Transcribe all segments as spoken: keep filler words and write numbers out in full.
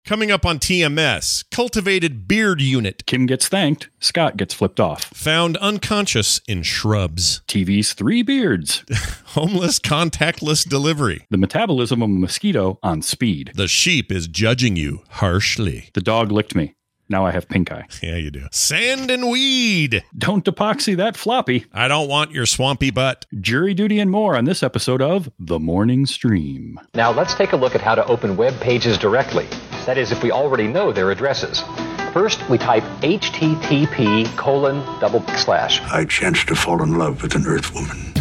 Coming up on T M S, cultivated beard unit. Kim gets thanked. Scott gets flipped off. Found unconscious in shrubs. T V's three beards. Homeless contactless delivery. The metabolism of a mosquito on speed. The sheep is judging you harshly. The dog licked me. Now I have pink eye. Yeah, you do. Sand and weed. Don't epoxy that floppy. I don't want your swampy butt. Jury duty and more on this episode of The Morning Stream. Now let's take a look at how to open web pages directly. That is, if we already know their addresses. First, we type H T T P colon double slash. I chanced to fall in love with an earth woman.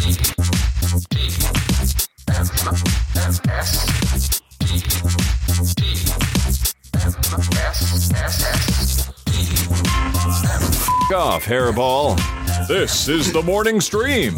F off, hairball. This is the morning stream.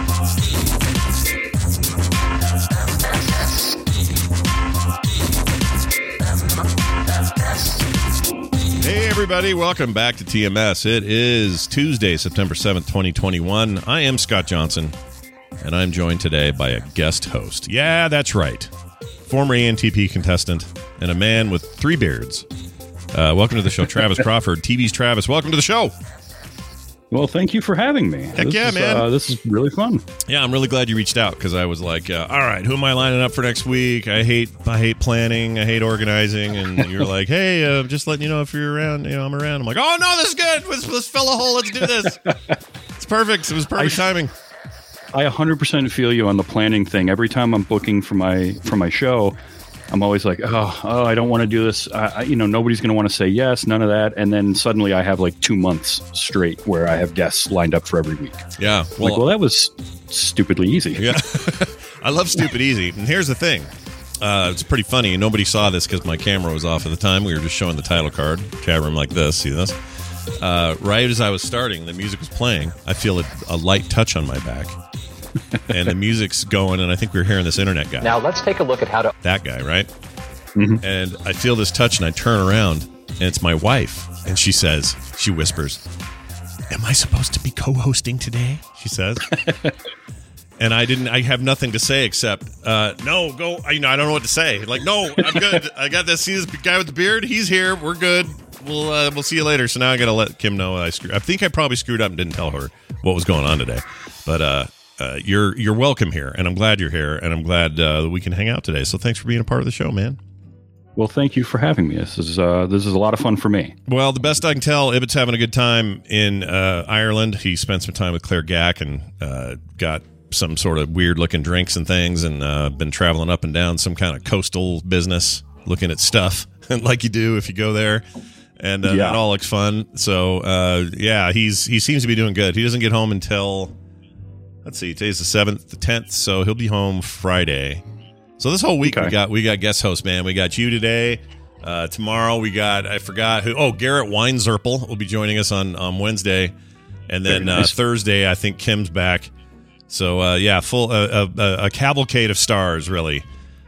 Hey, everybody. Welcome back to T M S. It is Tuesday, September seventh, twenty twenty-one. I am Scott Johnson, and I'm joined today by a guest host. Yeah, that's right. Former A N T P contestant and a man with three beards. Uh, welcome to the show, Travis Crawford. T V's Travis, welcome to the show. Well, thank you for having me. Heck this yeah, is, man. Uh, this is really fun. Yeah, I'm really glad you reached out because I was like, uh, all right, who am I lining up for next week? I hate I hate planning. I hate organizing. And you're like, hey, uh, just letting you know if you're around. You know, I'm around. I'm like, oh, no, this is good. Let's, let's fill a hole. Let's do this. It's perfect. It was perfect I, timing. I one hundred percent feel you on the planning thing. Every time I'm booking for my for my show, I'm always like, oh, oh, I don't want to do this. I, I, you know, nobody's going to want to say yes, none of that. And then suddenly I have like two months straight where I have guests lined up for every week. Yeah. Well, like, well that was stupidly easy. Yeah. I love stupid easy. And here's the thing. Uh, it's pretty funny. And nobody saw this because my camera was off at the time. We were just showing the title card. Chat room like this. See this? Uh, right as I was starting, the music was playing. I feel a, a light touch on my back. And the music's going, and I think we were hearing this internet guy. Now let's take a look at how to... That guy, right? Mm-hmm. And I feel this touch, and I turn around, and it's my wife. And she says, she whispers, am I supposed to be co-hosting today? She says. And I didn't, I have nothing to say except, uh, no, go, you know, I don't know what to say. Like, no, I'm good. I got this, see this guy with the beard? He's here. We're good. We'll uh, we'll see you later. So now I got to let Kim know I screwed. I think I probably screwed up and didn't tell her what was going on today. But, uh, Uh, you're you're welcome here, and I'm glad you're here, and I'm glad uh, that we can hang out today. So thanks for being a part of the show, man. Well, thank you for having me. This is uh, this is a lot of fun for me. Well, the best I can tell, Ibbott's having a good time in uh, Ireland. He spent some time with Claire Gack and uh, got some sort of weird-looking drinks and things, and uh, been traveling up and down some kind of coastal business, looking at stuff like you do if you go there. And uh, yeah. that all looks fun. So, uh, yeah, he's he seems to be doing good. He doesn't get home until... Let's see. Today's the seventh, the tenth, so he'll be home Friday. So this whole week okay. we got we got guest host, man. We got you today. Uh, tomorrow we got I forgot who. Oh, Garrett Weinzerpel will be joining us on, on Wednesday, and then nice. uh, Thursday I think Kim's back. So uh, yeah, full uh, a, a cavalcade of stars really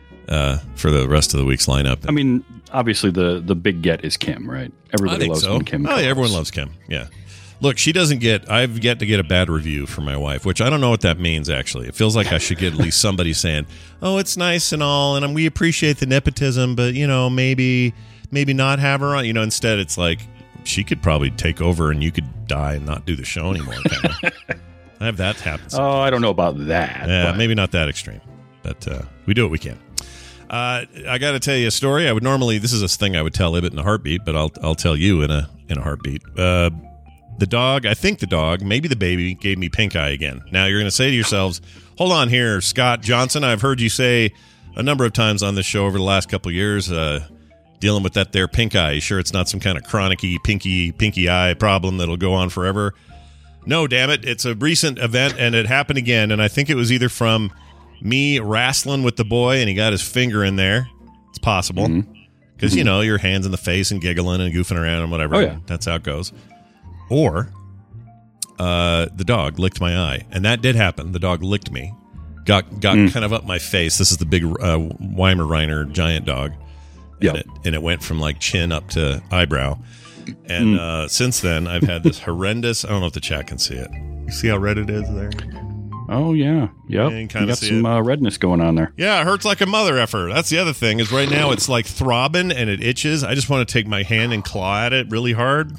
uh, for the rest of the week's lineup. I mean, obviously the the big get is Kim, right? Everybody I think loves so. when Kim. Oh, yeah, everyone loves Kim. Yeah. Look, she doesn't get, I've yet to get a bad review from my wife, which I don't know what that means, actually. It feels like I should get at least somebody saying, oh, it's nice and all, and we appreciate the nepotism, but, you know, maybe maybe not have her on. You know, instead it's like, she could probably take over and you could die and not do the show anymore. Kind of. I have that happen. Oh, I don't know about that. Yeah, but. maybe not that extreme, but uh, we do what we can. Uh, I got to tell you a story. I would normally, this is a thing I would tell Ibbitt in a heartbeat, but I'll I'll tell you in a in a heartbeat. Uh, The dog, I think the dog, maybe the baby, gave me pink eye again. Now, you're going to say to yourselves, hold on here, Scott Johnson. I've heard you say a number of times on this show over the last couple of years, uh, dealing with that there pink eye. You sure it's not some kind of chronic-y, pinky, pinky eye problem that'll go on forever? No, damn it. It's a recent event, and it happened again, and I think it was either from me wrestling with the boy, and he got his finger in there. It's possible. Because, mm-hmm. mm-hmm. you know, your hands in the face and giggling and goofing around and whatever. Oh, yeah. That's how it goes. Or uh, the dog licked my eye, and that did happen. The dog licked me, got got mm. kind of up my face. This is the big uh, Weimaraner giant dog, yeah, and, and it went from like chin up to eyebrow. And mm. uh, since then, I've had this horrendous. I don't know if the chat can see it. You see how red it is there? Oh, yeah. Yep. Yeah, you you kinda got see some it. uh, redness going on there. Yeah, it hurts like a mother effer. That's the other thing is right now it's like throbbing and it itches. I just want to take my hand and claw at it really hard.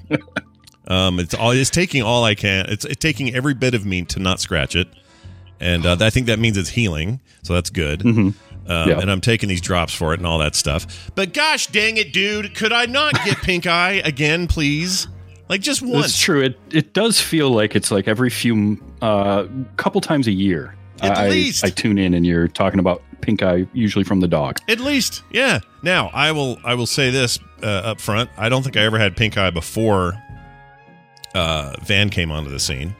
um, it's all it's taking all I can. It's, it's taking every bit of me to not scratch it, and uh, I think that means it's healing. So that's good. Mm-hmm. Um, Yeah. And I'm taking these drops for it and all that stuff. But gosh dang it, dude! Could I not get pink eye again, please? Like just once. It's true. It it does feel like it's like every few, uh, couple times a year. At I, least. I tune in and you're talking about pink eye, usually from the dog. At least, yeah. Now I will. I will say this uh, up front. I don't think I ever had pink eye before uh, Van came onto the scene.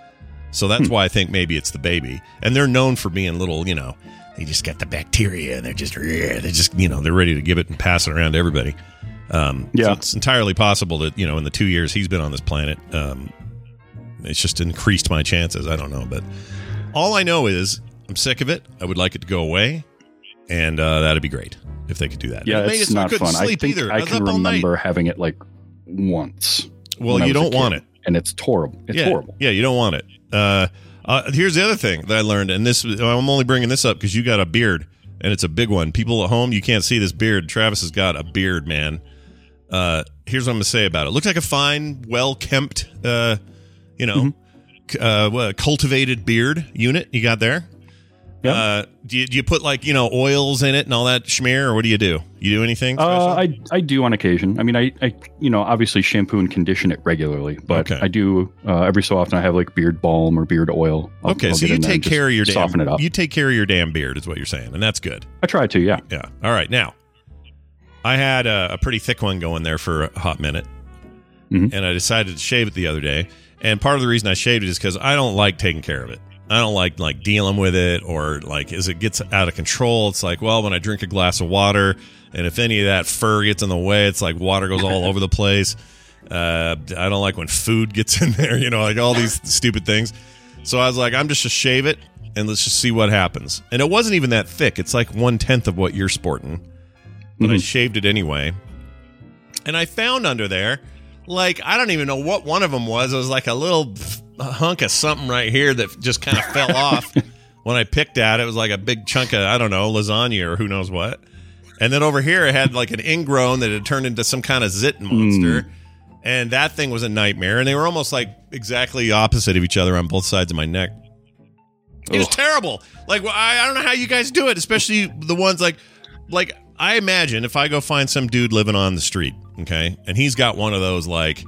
So that's Hmm. why I think maybe it's the baby. And they're known for being little. You know, they just got the bacteria, and they're just, they're just, you know, they're ready to give it and pass it around to everybody. Um, Yeah. So it's entirely possible that, you know, in the two years he's been on this planet, um, it's just increased my chances. I don't know, but. All I know is I'm sick of it. I would like it to go away, and uh, that'd be great if they could do that. Yeah, It made it it's so I not couldn't fun. I sleep think either. I, I was can up all night. remember having it like once. Well, when I you was a don't want kid, it. and it's horrible. It's yeah. horrible. Yeah, you don't want it. Uh, uh, here's the other thing that I learned, and this I'm only bringing this up because you got a beard, and it's a big one. People at home, you can't see this beard. Travis has got a beard, man. Uh, here's what I'm going to say about it. Looks like a fine, well-kempt, uh, you know, Mm-hmm. c- uh, what, cultivated beard unit you got there. Yeah. Uh, do you, do you put like, you know, oils in it and all that schmear, or what do you do? You do anything special? Uh, I I do on occasion. I mean, I, I you know obviously shampoo and condition it regularly, but Okay. I do uh, every so often. I have like beard balm or beard oil. I'll, okay, I'll so get you in there take and just care of your damn, soften it up. you take care of your damn beard is what you're saying, and that's good. I try to, yeah. Yeah. All right. Now, I had a, a pretty thick one going there for a hot minute, Mhm. and I decided to shave it the other day. And part of the reason I shaved it is because I don't like taking care of it. I don't like like dealing with it, or like as it gets out of control. It's like, well, when I drink a glass of water, and if any of that fur gets in the way, it's like water goes all over the place. Uh, I don't like when food gets in there, you know, like all these stupid things. So I was like, I'm just to shave it and let's just see what happens. And it wasn't even that thick. It's like one tenth of what you're sporting, but I Mhm. shaved it anyway. And I found under there, like, I don't even know what one of them was. It was like a little hunk of something right here that just kind of fell off when I picked at it. It was like a big chunk of, I don't know, lasagna or who knows what. And then over here, it had like an ingrown that had turned into some kind of zit monster. Mm. And that thing was a nightmare. And they were almost like exactly opposite of each other on both sides of my neck. It was Ugh. terrible. Like, well, I, I don't know how you guys do it, especially the ones like, like, I imagine if I go find some dude living on the street, okay, and he's got one of those like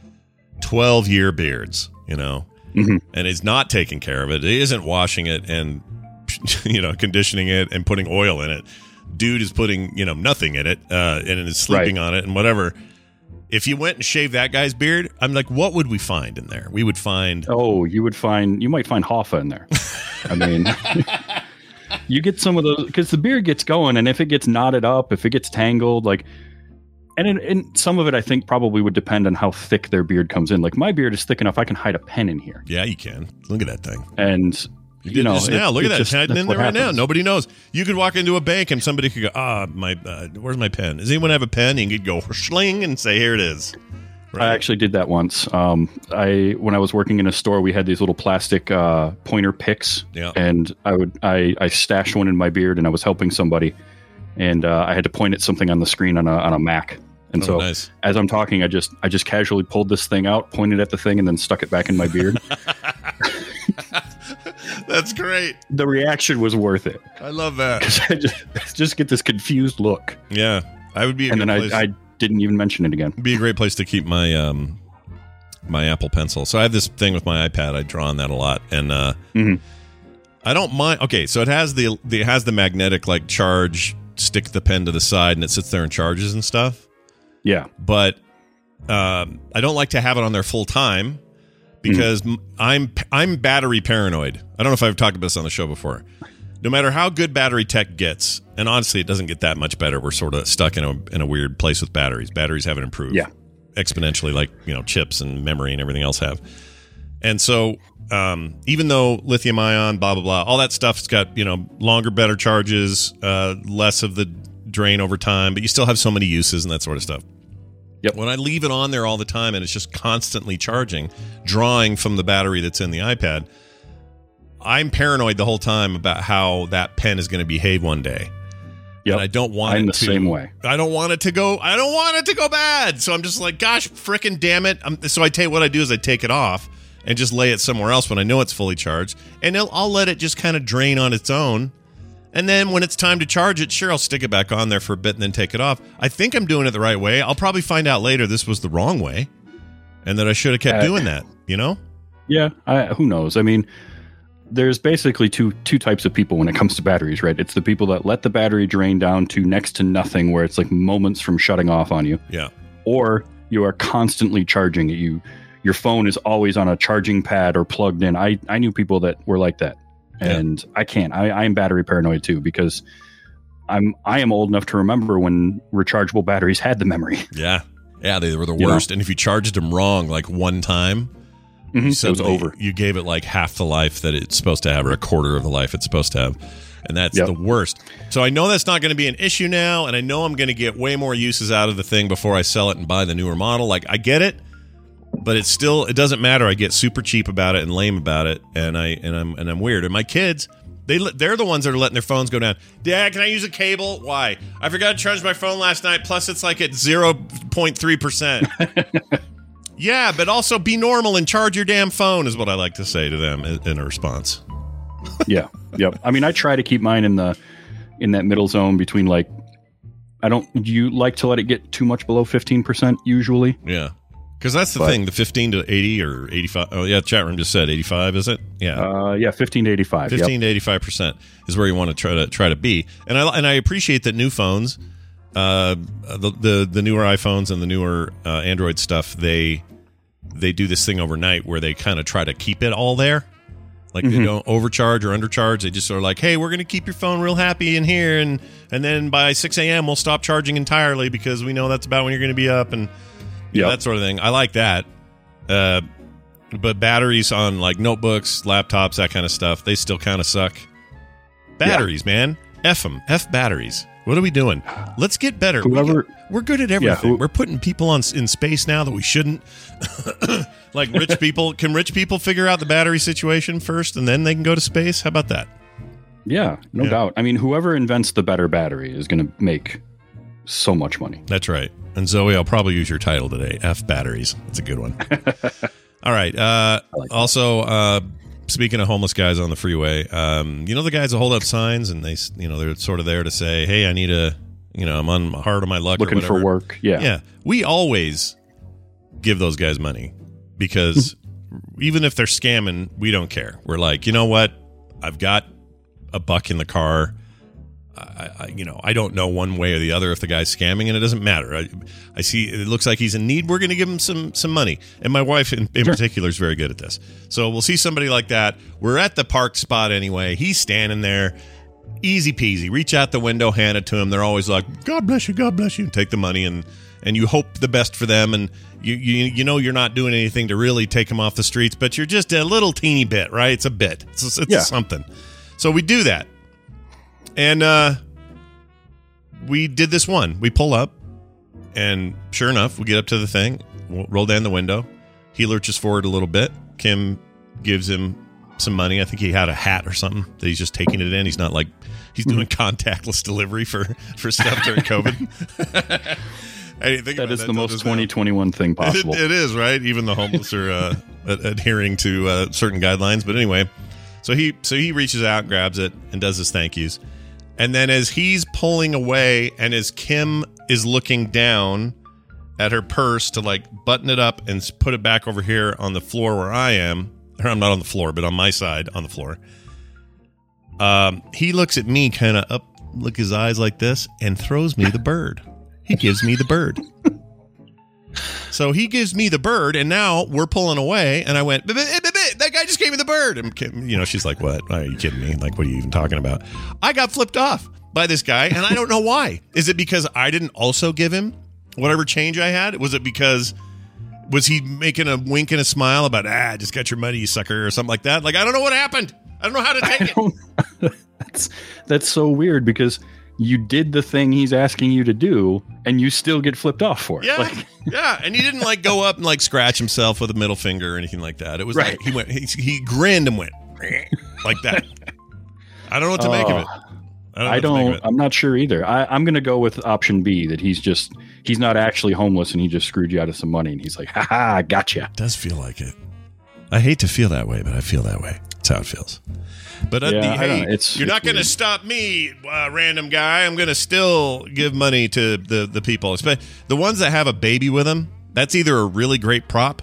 twelve year beards, you know, Mhm. and he's not taking care of it. He isn't washing it and, you know, conditioning it and putting oil in it. Dude is putting, you know, nothing in it uh, and is sleeping Right. on it and whatever. If you went and shaved that guy's beard, I'm like, what would we find in there? We would find. Oh, you would find you might find Hoffa in there. I mean, you get some of those because the beard gets going, and if it gets knotted up, if it gets tangled, like, and in, and some of it, I think probably would depend on how thick their beard comes in. Like my beard is thick enough, I can hide a pen in here, Yeah, you can. Look at that thing. and You, you, did know, just it- now. Look it at that. just- It's hiding that's in there what right now. happens. Nobody knows. You could walk into a bank and somebody could go, ah, my, uh, where's my pen? Does anyone have a pen? And you could go sling and say, here it is. Right. I actually did that once. Um, I when I was working in a store, we had these little plastic uh, pointer picks, Yeah. and I would I, I stashed one in my beard, and I was helping somebody, and uh, I had to point at something on the screen on a on a Mac, and Oh, so nice. as I'm talking, I just I just casually pulled this thing out, pointed at the thing, and then stuck it back in my beard. That's great. The reaction was worth it I love that. because I just just get this confused look, Yeah. I would be a and good then place. I, I didn't even mention it again. be a great place to keep my um my Apple Pencil. So I have this thing with my iPad. I draw on that a lot, and uh, Mhm. I don't mind. Okay, so it has the, the it has the magnetic like charge. Stick the pen to the side, and it sits there and charges and stuff. Yeah, But um, I don't like to have it on there full time because m I'm I'm battery paranoid. I don't know if I've talked about this on the show before. No matter how good battery tech gets, and honestly, it doesn't get that much better. We're sort of stuck in a in a weird place with batteries. Batteries haven't improved Yeah. exponentially, like you know, chips and memory and everything else have. And so, um, even though lithium ion, blah blah blah, all that stuff's got you know longer, better charges, uh, less of the drain over time, but you still have so many uses and that sort of stuff. Yep. When I leave it on there all the time and it's just constantly charging, drawing from the battery that's in the iPad, I'm paranoid the whole time about how that pen is going to behave one day. Yep. And I don't want I'm it the to, same way. I don't want it to go. I don't want it to go bad. So I'm just like, gosh, frickin' damn it. I'm, so I take what I do is I take it off and just lay it somewhere else when I know it's fully charged, and I'll, I'll let it just kind of drain on its own. And then when it's time to charge it, sure, I'll stick it back on there for a bit and then take it off. I think I'm doing it the right way. I'll probably find out later this was the wrong way, and that I should have kept Uh, doing that. You know? Yeah, I, who knows? I mean, there's basically two two types of people when it comes to batteries, right? It's the people that let the battery drain down to next to nothing, where it's like moments from shutting off on you. Yeah. Or you are constantly charging it. You, your phone is always on a charging pad or plugged in. I, I knew people that were like that, and yeah. I can't. I, I am battery paranoid too, because I'm I am old enough to remember when rechargeable batteries had the memory. Yeah, yeah, they were the You worst. know? And if you charged them wrong, like one time. Mm-hmm. So it was over. You gave it like half the life that it's supposed to have, or a quarter of the life it's supposed to have. And that's Yep. the worst. So I know that's not going to be an issue now, and I know I'm going to get way more uses out of the thing before I sell it and buy the newer model. Like, I get it, but it's still, it doesn't matter. I get super cheap about it and lame about it, and I and I'm and I'm weird. And my kids, they they're the ones that are letting their phones go down. Dad, can I use a cable? Why? I forgot to charge my phone last night. Plus, it's like at zero point three percent. Yeah, but also be normal and charge your damn phone is what I like to say to them in, in a response. Yeah. Yep. I mean, I try to keep mine in the in that middle zone between, like, I don't. You like to let it get too much below fifteen percent usually. Yeah, because that's the But- thing. The fifteen to eighty or eighty-five. Oh yeah, chat room just said eighty-five. Is it? Yeah, Uh, yeah, fifteen to eighty-five. fifteen Yep. to eighty-five percent is where you want to try to try to be. And I and I appreciate that new phones, uh, the the the newer iPhones and the newer uh, Android stuff, they they do this thing overnight where they kind of try to keep it all there. Like, they don't overcharge or undercharge. They just sort of like, hey, we're going to keep your phone real happy in here, and and then by six a.m. we'll stop charging entirely because we know that's about when you're going to be up, and yeah, Yep. that sort of thing. I like that. Uh, but batteries on like notebooks, laptops, that kind of stuff, they still kind of suck. Batteries, man. F them. F batteries. What are we doing? Let's get better. Whoever- we, we're good at everything. who- we're putting people on in space now that we shouldn't. Like, rich people. Can rich people figure out the battery situation first, and then they can go to space? How about that? Yeah, no Yeah. doubt. I mean, whoever invents the better battery is going to make so much money. That's right. And Zoe, I'll probably use your title today. F batteries. That's a good one. All right. Uh, like that. also, uh, speaking of homeless guys on the freeway, um, you know the guys that hold up signs and they, s- you know, they're sort of there to say, "Hey, I need a, you know, I'm on hard on my luck." or Looking for whatever. work. Yeah. Yeah, we always give those guys money because even if they're scamming, we don't care. We're like, you know what? I've got a buck in the car. I, I, you know, I don't know one way or the other if the guy's scamming, and it doesn't matter. I, I see it looks like he's in need. We're going to give him some some money, and my wife in, in Sure. particular is very good at this. So we'll see somebody like that. We're at the park spot anyway. He's standing there, easy peasy. Reach out the window, hand it to him. They're always like, "God bless you, God bless you," and take the money, and and you hope the best for them, and you you you know you're not doing anything to really take them off the streets, but you're just a little teeny bit, right? It's a bit. It's it's Yeah. something. So we do that, and uh. We did this one. We pull up, and sure enough, we get up to the thing, we'll roll down the window. He lurches forward a little bit. Kim gives him some money. I think he had a hat or something that he's just taking it in. He's not like he's doing contactless delivery for, for stuff during COVID. I didn't think That about is that the till most just now. twenty twenty-one thing possible. It, it is, right? Even the homeless are uh, ad- adhering to uh, certain guidelines. But anyway, so he so he reaches out, grabs it, and does his thank yous. And then as he's pulling away, and as Kim is looking down at her purse to like button it up and s- put it back over here on the floor where I am, or I'm not on the floor, but on my side on the floor. Um, he looks at me, kind of up, look his eyes like this, and throws me the bird. He gives me the bird. So he gives me the bird, and now we're pulling away, and I went, "Bit, bit, bit, bit, that guy just gave me the bird." And Kim, you know, she's like, "What? Are you kidding me? Like, what are you even talking about?" I got flipped off by this guy, and I don't know why. Is it because I didn't also give him whatever change I had? Was it because was he making a wink and a smile about, ah, I just got your money, you sucker, or something like that? Like, I don't know what happened. I don't know how to take it. that's that's so weird because you did the thing he's asking you to do, and you still get flipped off for it. Yeah, Like, yeah, and he didn't like go up and like scratch himself with a middle finger or anything like that. It was Right. like he went, he, he grinned and went, like that. I don't know what to make of it. I don't. Know I what to make don't of it. I'm not sure either. I, I'm going to go with option B, that he's just he's not actually homeless and he just screwed you out of some money, and he's like, "Ha ha, I gotcha." It does feel like it. I hate to feel that way, but I feel that way. That's how it feels. But uh, Yeah, the, I hey, don't know. It's- you're not it's going to weird. stop me, uh, random guy. I'm going to still give money to the the people, Espe- the ones that have a baby with them. That's either a really great prop,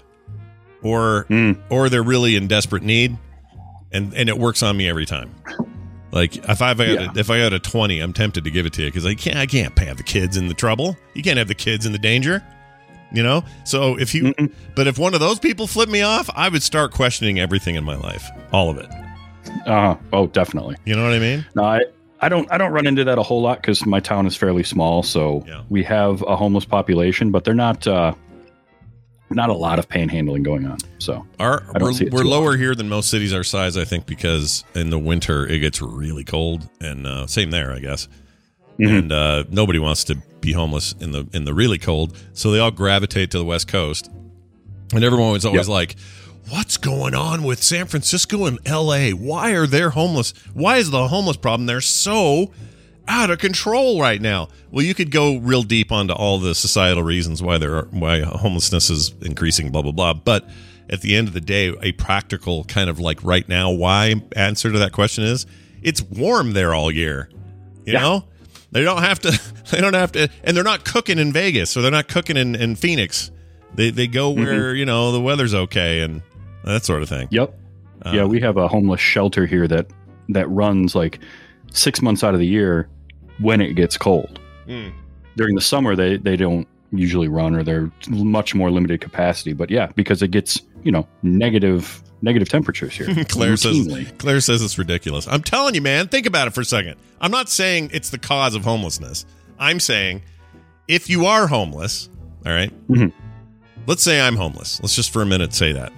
or Mm. or they're really in desperate need, and and it works on me every time. Like if I've got Yeah. a, if I got a twenty, I'm tempted to give it to you because I can't I can't have the kids in the trouble. You can't have the kids in the danger. You know, so if you, Mm-mm. but if one of those people flipped me off, I would start questioning everything in my life, all of it. Uh, oh, definitely. You know what I mean? No, I, I don't I don't run into that a whole lot because my town is fairly small, so Yeah. we have a homeless population, but they're not uh, not a lot of panhandling going on. So Our I don't we're, see it we're too lower often. here than most cities our size, I think, because in the winter it gets really cold, and uh, same there, I guess. Mhm. And uh, nobody wants to be homeless in the in the really cold, so they all gravitate to the West Coast. And everyone was always Yep. like, "What's going on with San Francisco and L A? Why are there homeless? Why is the homeless problem there so out of control right now?" Well, you could go real deep onto all the societal reasons why there are why homelessness is increasing, blah blah blah. But at the end of the day, a practical kind of like right now why answer to that question is it's warm there all year. You Yeah. know, they don't have to. They don't have to, and they're not cooking in Vegas, or they're not cooking in, in Phoenix. They they go where you know the weather's okay and that sort of thing. Yep. Uh, yeah, we have a homeless shelter here that that runs like six months out of the year when it gets cold. Mm. During the summer, they they don't usually run, or they're much more limited capacity. But yeah, because it gets you know negative negative temperatures here. Claire says routinely. Claire says it's ridiculous. I'm telling you, man. Think about it for a second. I'm not saying it's the cause of homelessness. I'm saying if you are homeless, all right. Mhm. Let's say I'm homeless. Let's just for a minute say that.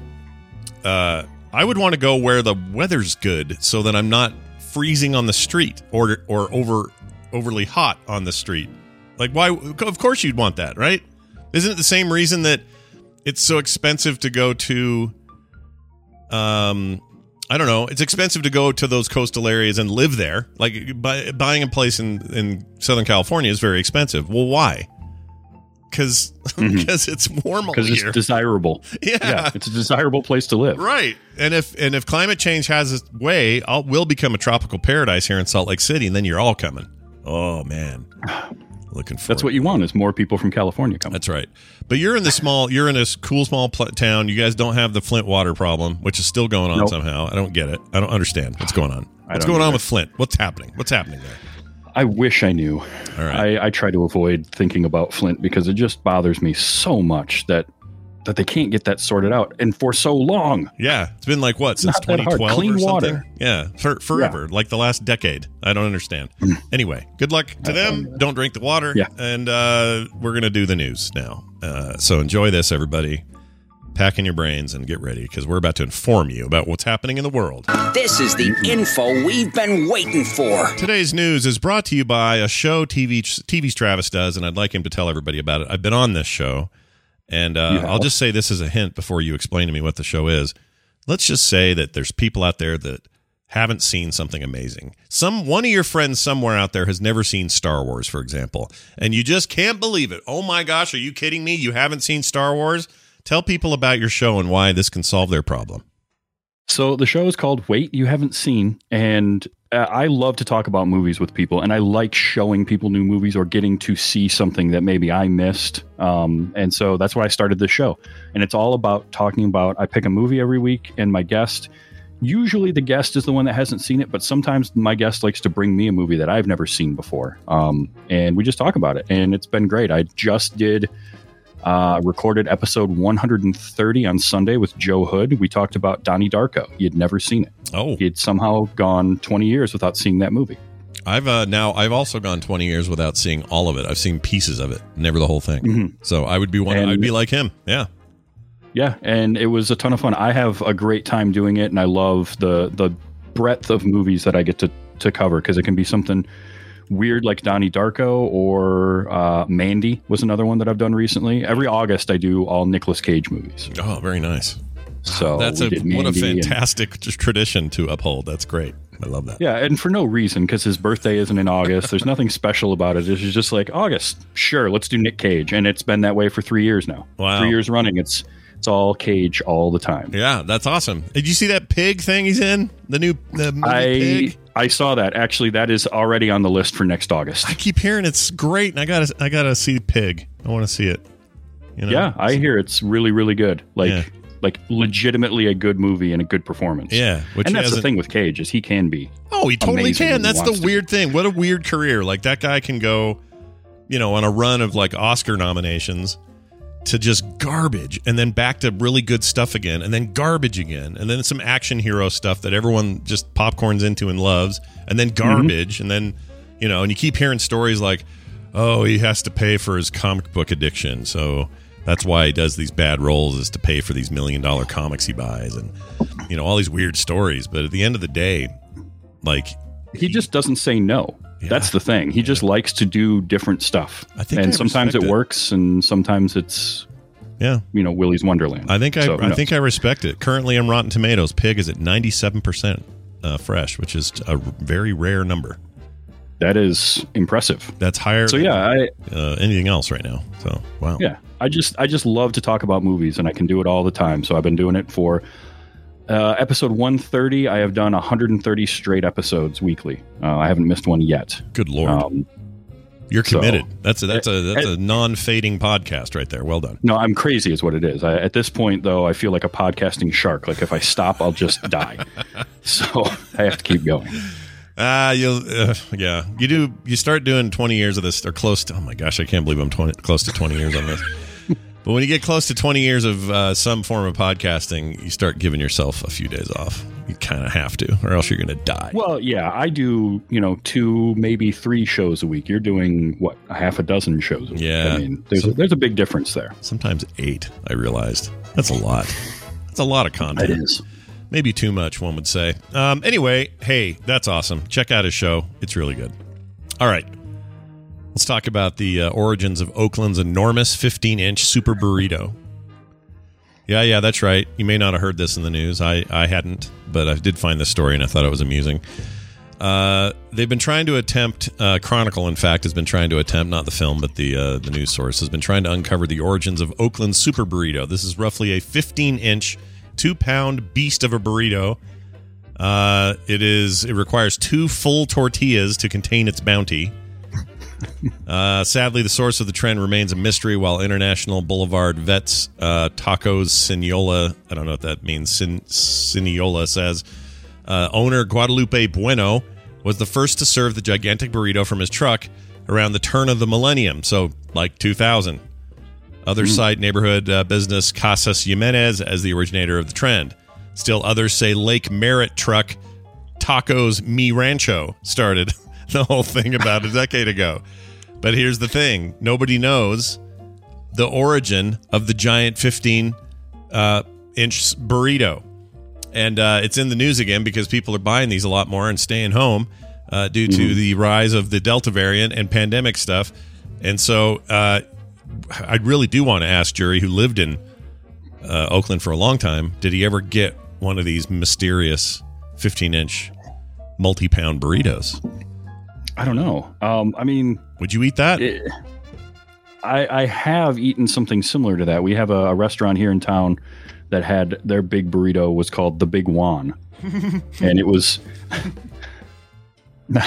Uh, I would want to go where the weather's good, so that I'm not freezing on the street or or over overly hot on the street. Like, why? Of course, you'd want that, right? Isn't it the same reason that it's so expensive to go to? Um, I don't know. It's expensive to go to those coastal areas and live there. Like buy, buying a place in in Southern California is very expensive. Well, why? Because because Mhm. it's warm all because it's year. desirable. yeah. Yeah, it's a desirable place to live. Right. And if and if climate change has its way, I'll we'll become a tropical paradise here in Salt Lake City, and then you're all coming. Oh man. Looking for That's what you want, is more people from California coming. That's right. But you're in the small you're in this cool small pl- town. You guys don't have the Flint water problem, which is still going on Nope. somehow. I don't get it. I don't understand what's going on. I What's don't going on either. with Flint? What's happening? What's happening there? I wish I knew. All right. I, I try to avoid thinking about Flint because it just bothers me so much that that they can't get that sorted out, and for so long. Yeah, it's been like what since Not that twenty hard. twelve Clean or something. water. Yeah, for, forever, like the last decade. I don't understand. Anyway, good luck to them. Don't drink the water. Yeah. And uh, we're gonna do the news now. Uh, so enjoy this, everybody. Pack in your brains and get ready because we're about to inform you about what's happening in the world. This is the info we've been waiting for. Today's news is brought to you by a show T V T V's Travis does, and I'd like him to tell everybody about it. I've been on this show. And uh, Yeah. I'll just say this as a hint before you explain to me what the show is. Let's just say that there's people out there that haven't seen something amazing. Some one of your friends somewhere out there has never seen Star Wars, for example, and you just can't believe it. Oh my gosh, are you kidding me? You haven't seen Star Wars? Tell people about your show and why this can solve their problem. So the show is called Wait You Haven't Seen, and uh, I love to talk about movies with people, and I like showing people new movies or getting to see something that maybe I missed. Um, and so that's why I started this show. And it's all about talking about, I pick a movie every week, and my guest, usually the guest is the one that hasn't seen it, but sometimes my guest likes to bring me a movie that I've never seen before. Um, and we just talk about it, and it's been great. I just did... Uh, recorded episode one hundred thirty on Sunday with Joe Hood. We talked about Donnie Darko. He had never seen it. Oh, He had somehow gone twenty years without seeing that movie. I've uh, now I've also gone twenty years without seeing all of it. I've seen pieces of it, never the whole thing. Mhm. So I would be one. And- I'd be like him. Yeah. Yeah, and it was a ton of fun. I have a great time doing it, and I love the the breadth of movies that I get to to cover because it can be something weird like Donnie Darko, or uh, Mandy was another one that I've done recently. Every August, I do all Nicolas Cage movies. Oh, very nice. So That's we a did what a Mandy and- fantastic tradition to uphold. That's great. I love that. Yeah, and for no reason, because his birthday isn't in August. There's nothing special about it. It's just like, August, sure, let's do Nick Cage. And it's been that way for three years now. Wow. Three years running. It's it's all Cage all the time. Yeah, that's awesome. Did you see that pig thing he's in? The new the movie I Pig? I saw that. Actually, that is already on the list for next August. I keep hearing it's great, and I gotta I gotta see Pig. I want to see it. You know? Yeah, I hear it's really, really good. Like, Yeah. like legitimately a good movie and a good performance. Yeah, which and he that's the hasn't- thing with Cage is he can be. Oh, he totally amazing when can. he That's the wants to. weird thing. What a weird career. Like that guy can go, you know, on a run of like Oscar nominations to just garbage and then back to really good stuff again and then garbage again and then some action hero stuff that everyone just popcorns into and loves and then garbage Mm-hmm. and then, you know, and you keep hearing stories like, oh, he has to pay for his comic book addiction. So that's why he does these bad roles is to pay for these million dollar comics he buys and, you know, all these weird stories. But at the end of the day, like He just doesn't say no. Yeah. That's the thing. He just likes to do different stuff. I think and I sometimes it, respect it. works, and sometimes it's yeah. you know Willy's Wonderland. I think I, So, who I knows? think I respect it. Currently, on Rotten Tomatoes, Pig is at ninety-seven percent uh, fresh, which is a very rare number. that is impressive. That's higher. So than, yeah, I uh, anything else right now. So wow. yeah, I just I just love to talk about movies, and I can do it all the time. So I've been doing it for uh, episode one thirty. I have done one hundred thirty straight episodes weekly. Uh, I haven't missed one yet. Good lord, Um, you're so- committed. that's a that's a that's I- a non-fading podcast right there. Well done. No, I'm crazy is what it is. I, at this point, though, I feel like a podcasting shark. Like if I stop, I'll just die. So I have to keep going. Ah, you'll uh, yeah. You do. You start doing twenty years of this, or close to. Oh my gosh, I can't believe I'm twenty close to twenty years on this. But when you get close to twenty years of uh, some form of podcasting, you start giving yourself a few days off. You kind of have to, or else you're going to die. Well, yeah, I do, you know, two, maybe three shows a week. You're doing, what, a half a dozen shows a week. Yeah. I mean, there's, a, there's a big difference there. Sometimes eight. I realized that's a lot. That's a lot of content. It is. Maybe too much, one would say. Um, anyway, hey, that's awesome. Check out his show. It's really good. All right. Let's talk about the uh, origins of Oakland's enormous fifteen-inch super burrito. Yeah, yeah, that's right. You may not have heard this in the news. I, I hadn't, but I did find this story, and I thought it was amusing. Uh, they've been trying to attempt, uh, Chronicle, in fact, has been trying to attempt, not the film, but the uh, the news source, has been trying to uncover the origins of Oakland's super burrito. This is roughly a fifteen-inch, two-pound beast of a burrito. Uh, it is. It requires two full tortillas to contain its bounty. Uh, sadly, the source of the trend remains a mystery, while International Boulevard Vets uh, Tacos Siniola, I don't know what that means, Sin, Siniola says, uh, owner Guadalupe Bueno was the first to serve the gigantic burrito from his truck around the turn of the millennium, so like two thousand. Other site neighborhood uh, business Casas Jimenez as the originator of the trend. Still others say Lake Merritt truck Tacos Mi Rancho started the whole thing about a decade ago. But here's the thing. Nobody knows the origin of the giant fifteen-inch uh, burrito. And uh, it's in the news again because people are buying these a lot more and staying home uh, due to Mm-hmm. the rise of the Delta variant and pandemic stuff. And so uh, I really do want to ask Jury, who lived in uh, Oakland for a long time, did he ever get one of these mysterious fifteen-inch multi-pound burritos? I don't know. Um, I mean, Would you eat that? it, I, I have eaten something similar to that. We have a, a restaurant here in town that had their big burrito was called the Big Juan, and it was, and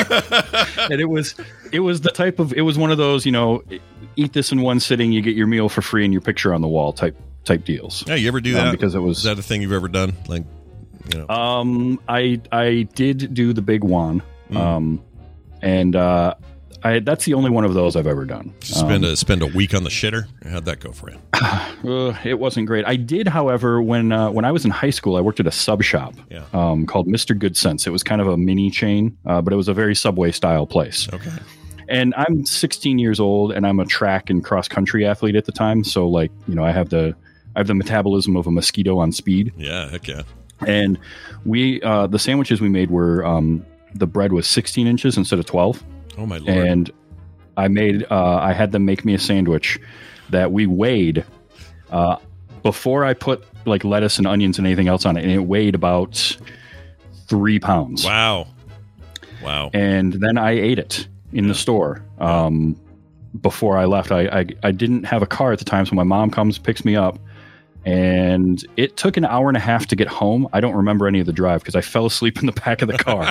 it was, it was the type of, it was one of those, you know, eat this in one sitting, you get your meal for free and your picture on the wall type type deals. Yeah, you ever do Um, that? because it was- Is that a thing you've ever done? Like, you know. Um, I I did do the Big Juan, um, and uh, I that's the only one of those I've ever done. spend Um, a spend a week on the shitter? How'd that go for you? Uh, it wasn't great. I did, however, when uh, when I was in high school, I worked at a sub shop Yeah. um, called Mister Good Sense. It was kind of a mini chain, uh, but it was a very Subway style place. Okay. And I'm sixteen years old, and I'm a track and cross country athlete at the time. So, like, you know, I have the I have the metabolism of a mosquito on speed. Yeah, heck yeah. And we uh, the sandwiches we made were um, the bread was sixteen inches instead of twelve. Oh my lord. And I made uh, I had them make me a sandwich that we weighed uh, before I put like lettuce and onions and anything else on it, and it weighed about three pounds. Wow. Wow. And then I ate it in the store. Um, before I left, I, I I didn't have a car at the time, so my mom comes, picks me up, and it took an hour and a half to get home. I don't remember any of the drive because I fell asleep in the back of the car.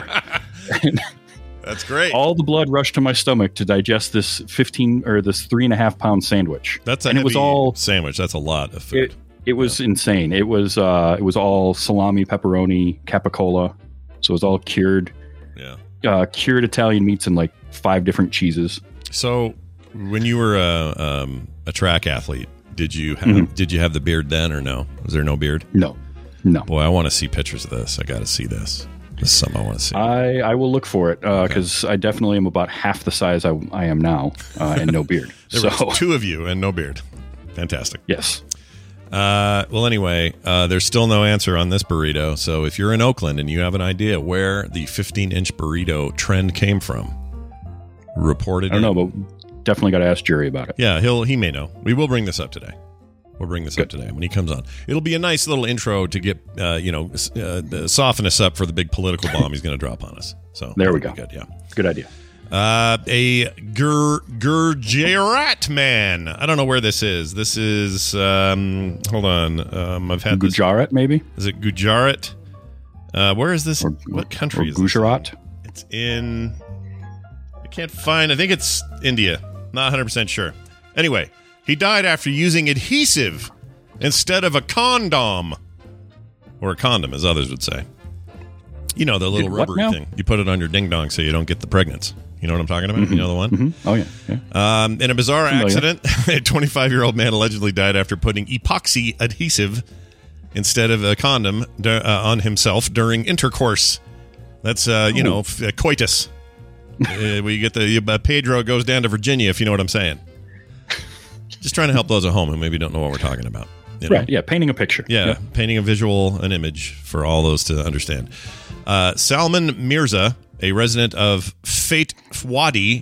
That's great. All the blood rushed to my stomach to digest this fifteen or this three and a half pound sandwich. That's a and heavy it was all sandwich. That's a lot of food. It, it was yeah. insane. It was uh, it was all salami, pepperoni, capicola. So it was all cured. Yeah. Uh, cured Italian meats and like five different cheeses. So, when you were a, um, a track athlete, did you have Mm-hmm. did you have the beard then, or no? Was there no beard? No, no. Boy, I want to see pictures of this. I got to see this. This is something I want to see. I, I will look for it because uh, okay. I definitely am about half the size I, I am now uh, and no beard. There so was two of you and no beard. Fantastic. Yes. Uh, well, anyway, uh, there's still no answer on this burrito. So if you're in Oakland and you have an idea where the fifteen-inch burrito trend came from, report it. I don't in. know, but definitely got to ask Jerry about it. Yeah, he'll he may know. We will bring this up today. We'll bring this Good. up today when he comes on. It'll be a nice little intro to get uh, you know uh, soften us up for the big political bomb he's going to drop on us. So there we go. Good, yeah. Good idea. Uh, a Gur Gujarat man. I don't know where this is. This is um, hold on. Um, I've had Gujarat, this. maybe. Is it Gujarat? Uh, where is this? Or, what country or is Gujarat? This in? It's in. I can't find. I think it's India. Not one hundred percent sure. Anyway, he died after using adhesive instead of a condom, or a condom, as others would say. You know, the little rubbery thing. You put it on your ding dong so you don't get the pregnance. You know what I'm talking about? Mm-hmm. You know the one? Mm-hmm. Oh, yeah. yeah. Um, in a bizarre Familiar. accident, a twenty-five-year-old man allegedly died after putting epoxy adhesive instead of a condom uh, on himself during intercourse. That's, uh, you know, f- coitus. uh, we get the uh, Pedro goes down to Virginia, if you know what I'm saying. Just trying to help those at home who maybe don't know what we're talking about. You know? Right, yeah, painting a picture. Yeah, yep. Painting a visual, an image for all those to understand. Uh, Salman Mirza, a resident of Fatewadi,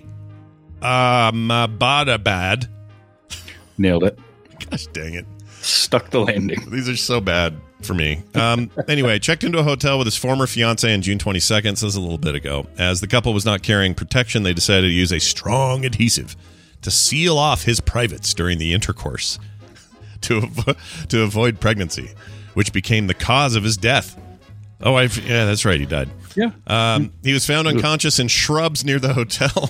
Ahmedabad. Nailed it. Gosh dang it. Stuck the landing. These are so bad for me. Um, anyway, checked into a hotel with his former fiancée on June twenty-second. So this is a little bit ago. As the couple was not carrying protection, they decided to use a strong adhesive to seal off his privates during the intercourse to avo- to avoid pregnancy, which became the cause of his death. Oh, I yeah, that's right. He died. Yeah. Um, he was found unconscious in shrubs near the hotel.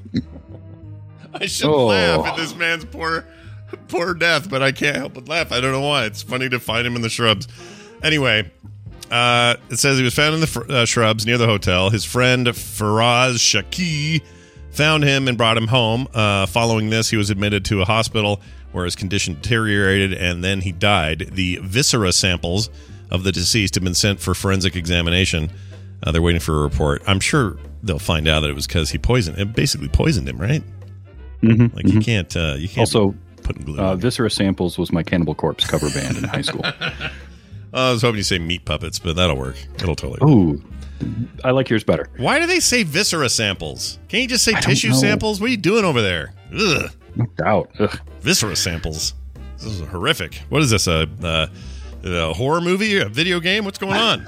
I shouldn't Oh. laugh at this man's poor, poor death, but I can't help but laugh. I don't know why. It's funny to find him in the shrubs. Anyway, uh, it says he was found in the fr- uh, shrubs near the hotel. His friend Faraz Shaki found him and brought him home. Uh, following this, he was admitted to a hospital where his condition deteriorated, and then he died. The viscera samples of the deceased have been sent for forensic examination. Uh, they're waiting for a report. I'm sure they'll find out that it was because he poisoned. It basically poisoned him, right? Mm-hmm, Like mm-hmm. you can't. Uh, you can't Also, put glue. uh, on. Viscera Samples was my Cannibal Corpse cover band in high school. I was hoping you say meat puppets, but that'll work. It'll totally work. Ooh, I like yours better. Why do they say viscera samples? Can't you just say I don't tissue know. samples? What are you doing over there? Ugh. No doubt. Ugh. Viscera samples. This is horrific. What is this? A, uh, a horror movie? A video game? What's going on?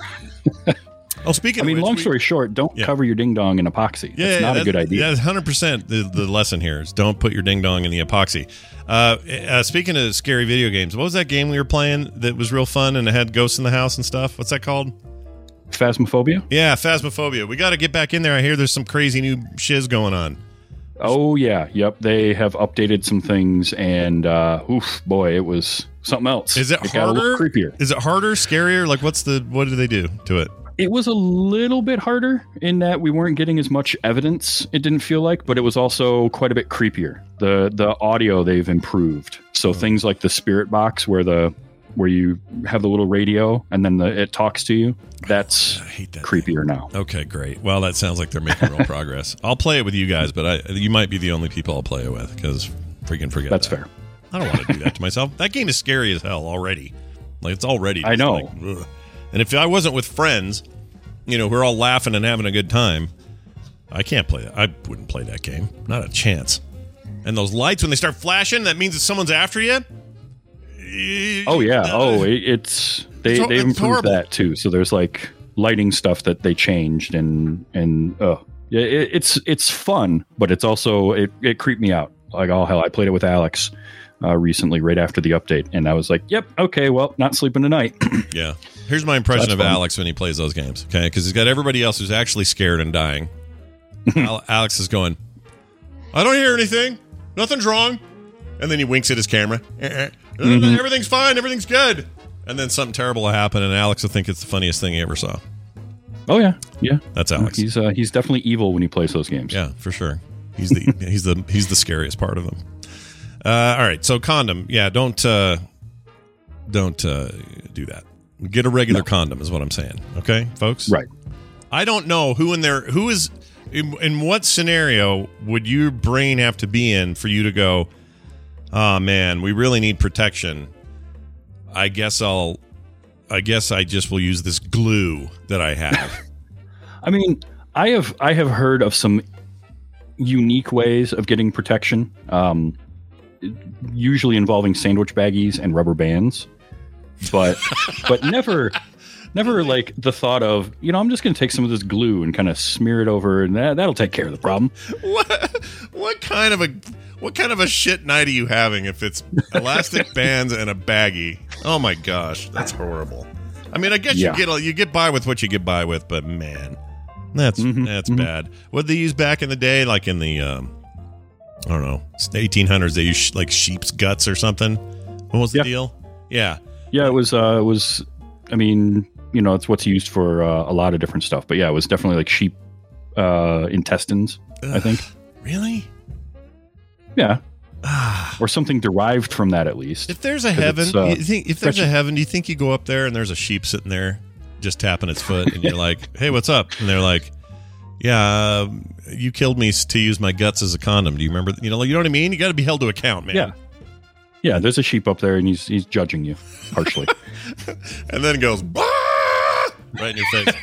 Oh, speaking I of mean, which, long we- story short, don't Yeah. cover your ding dong in epoxy. Yeah, That's yeah, not a good idea. Yeah, that's one hundred percent the, the lesson here is don't put your ding dong in the epoxy. Uh, uh, speaking of scary video games, what was that game we were playing that was real fun and it had ghosts in the house and stuff? What's that called? Phasmophobia? Yeah, Phasmophobia. We got to get back in there. I hear there's some crazy new shiz going on. Oh, yeah. Yep. They have updated some things, and uh, oof, boy, it was something else. Is it, it got a harder? little creepier. Is it harder, scarier? Like, what's the, what do they do to it? It was a little bit harder in that we weren't getting as much evidence, it didn't feel like, but it was also quite a bit creepier. The the audio they've improved. So things like the spirit box where the where you have the little radio and then the, it talks to you, that's I hate that creepier now. Okay, great. Well, that sounds like they're making real progress. I'll play it with you guys, but I you might be the only people I'll play it with because freaking forget That's that. fair. I don't want to do that to myself. That game is scary as hell already. Like, it's already. I just know. like, ugh. And if I wasn't with friends, you know, we're all laughing and having a good time, I can't play that. I wouldn't play that game. Not a chance. And those lights, when they start flashing, that means that someone's after you? Oh yeah. Oh, it, it's they It's- they've it's improved horrible. that too. So there's like lighting stuff that they changed, and and oh, yeah, it, it's it's fun, but it's also it it creeped me out. Like, oh hell, I played it with Alex uh, recently, right after the update, and I was like, yep, okay, well, not sleeping tonight. Yeah. Here's my impression That's of fun. Alex when he plays those games. Okay, because he's got everybody else who's actually scared and dying. Al- Alex is going, I don't hear anything. Nothing's wrong. And then he winks at his camera. Mm-hmm. Everything's fine. Everything's good. And then something terrible will happen, and Alex will think it's the funniest thing he ever saw. Oh yeah, yeah. That's Alex. He's uh, he's definitely evil when he plays those games. Yeah, for sure. He's the he's the he's the scariest part of them. Uh, all right, so condom. Yeah, don't uh, don't uh, do that. Get a regular No. condom is what I'm saying. Okay, folks. Right. I don't know who in there who is in, in what scenario would your brain have to be in for you to go, oh man, we really need protection. I guess I'll I guess I just will use this glue that I have. I mean, I have I have heard of some unique ways of getting protection, um, usually involving sandwich baggies and rubber bands, but but never never like the thought of, you know, I'm just going to take some of this glue and kind of smear it over, and that that'll take care of the problem. What what kind of a what kind of a shit night are you having if it's elastic bands and a baggie? Oh my gosh, that's horrible. I mean, I guess Yeah. you get you get by with what you get by with, but man, that's Mhm, that's mhm. bad. What they use back in the day, like in the um, I don't know, eighteen hundreds, they used like sheep's guts or something. What was the Yeah. deal? Yeah, Yeah, it was uh, it was. I mean, you know, it's what's used for uh, a lot of different stuff, but yeah, it was definitely like sheep uh, intestines. I think. really. Yeah, Ah. or something derived from that at least. If there's a 'Cause heaven, it's, uh, you think if there's a stretchy. heaven, do you think you go up there and there's a sheep sitting there just tapping its foot, and you're like, "Hey, what's up?" And they're like, "Yeah, uh, you killed me to use my guts as a condom. Do you remember? You know, you know what I mean? You got to be held to account, man." Yeah. Yeah, there's a sheep up there, and he's he's judging you harshly. And then it goes "Bah!" right in your face.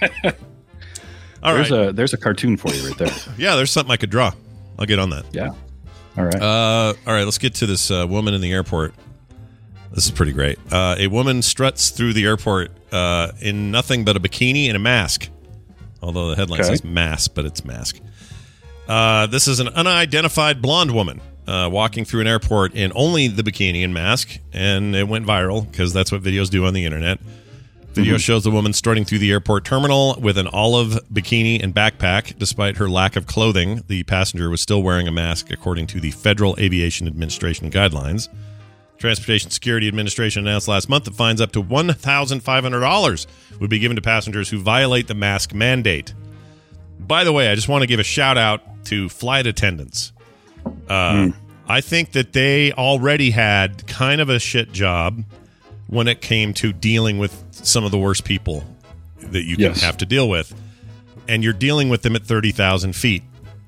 All right, there's a there's a cartoon for you right there. yeah, there's something I could draw. I'll get on that. Yeah. All right. Uh, all right, let's get to this uh, woman in the airport. This is pretty great. Uh, a woman struts through the airport uh, in nothing but a bikini and a mask. Although the headline Okay. says mask, but it's mask. Uh, this is an unidentified blonde woman uh, walking through an airport in only the bikini and mask, and it went viral because that's what videos do on the internet. Video shows the woman strutting through the airport terminal with an olive bikini and backpack. Despite her lack of clothing, the passenger was still wearing a mask according to the Federal Aviation Administration guidelines. Transportation Security Administration announced last month that fines up to one thousand five hundred dollars would be given to passengers who violate the mask mandate. By the way, I just want to give a shout out to flight attendants. Uh, I think that they already had kind of a shit job when it came to dealing with some of the worst people that you can Yes. have to deal with. And you're dealing with them at thirty thousand feet.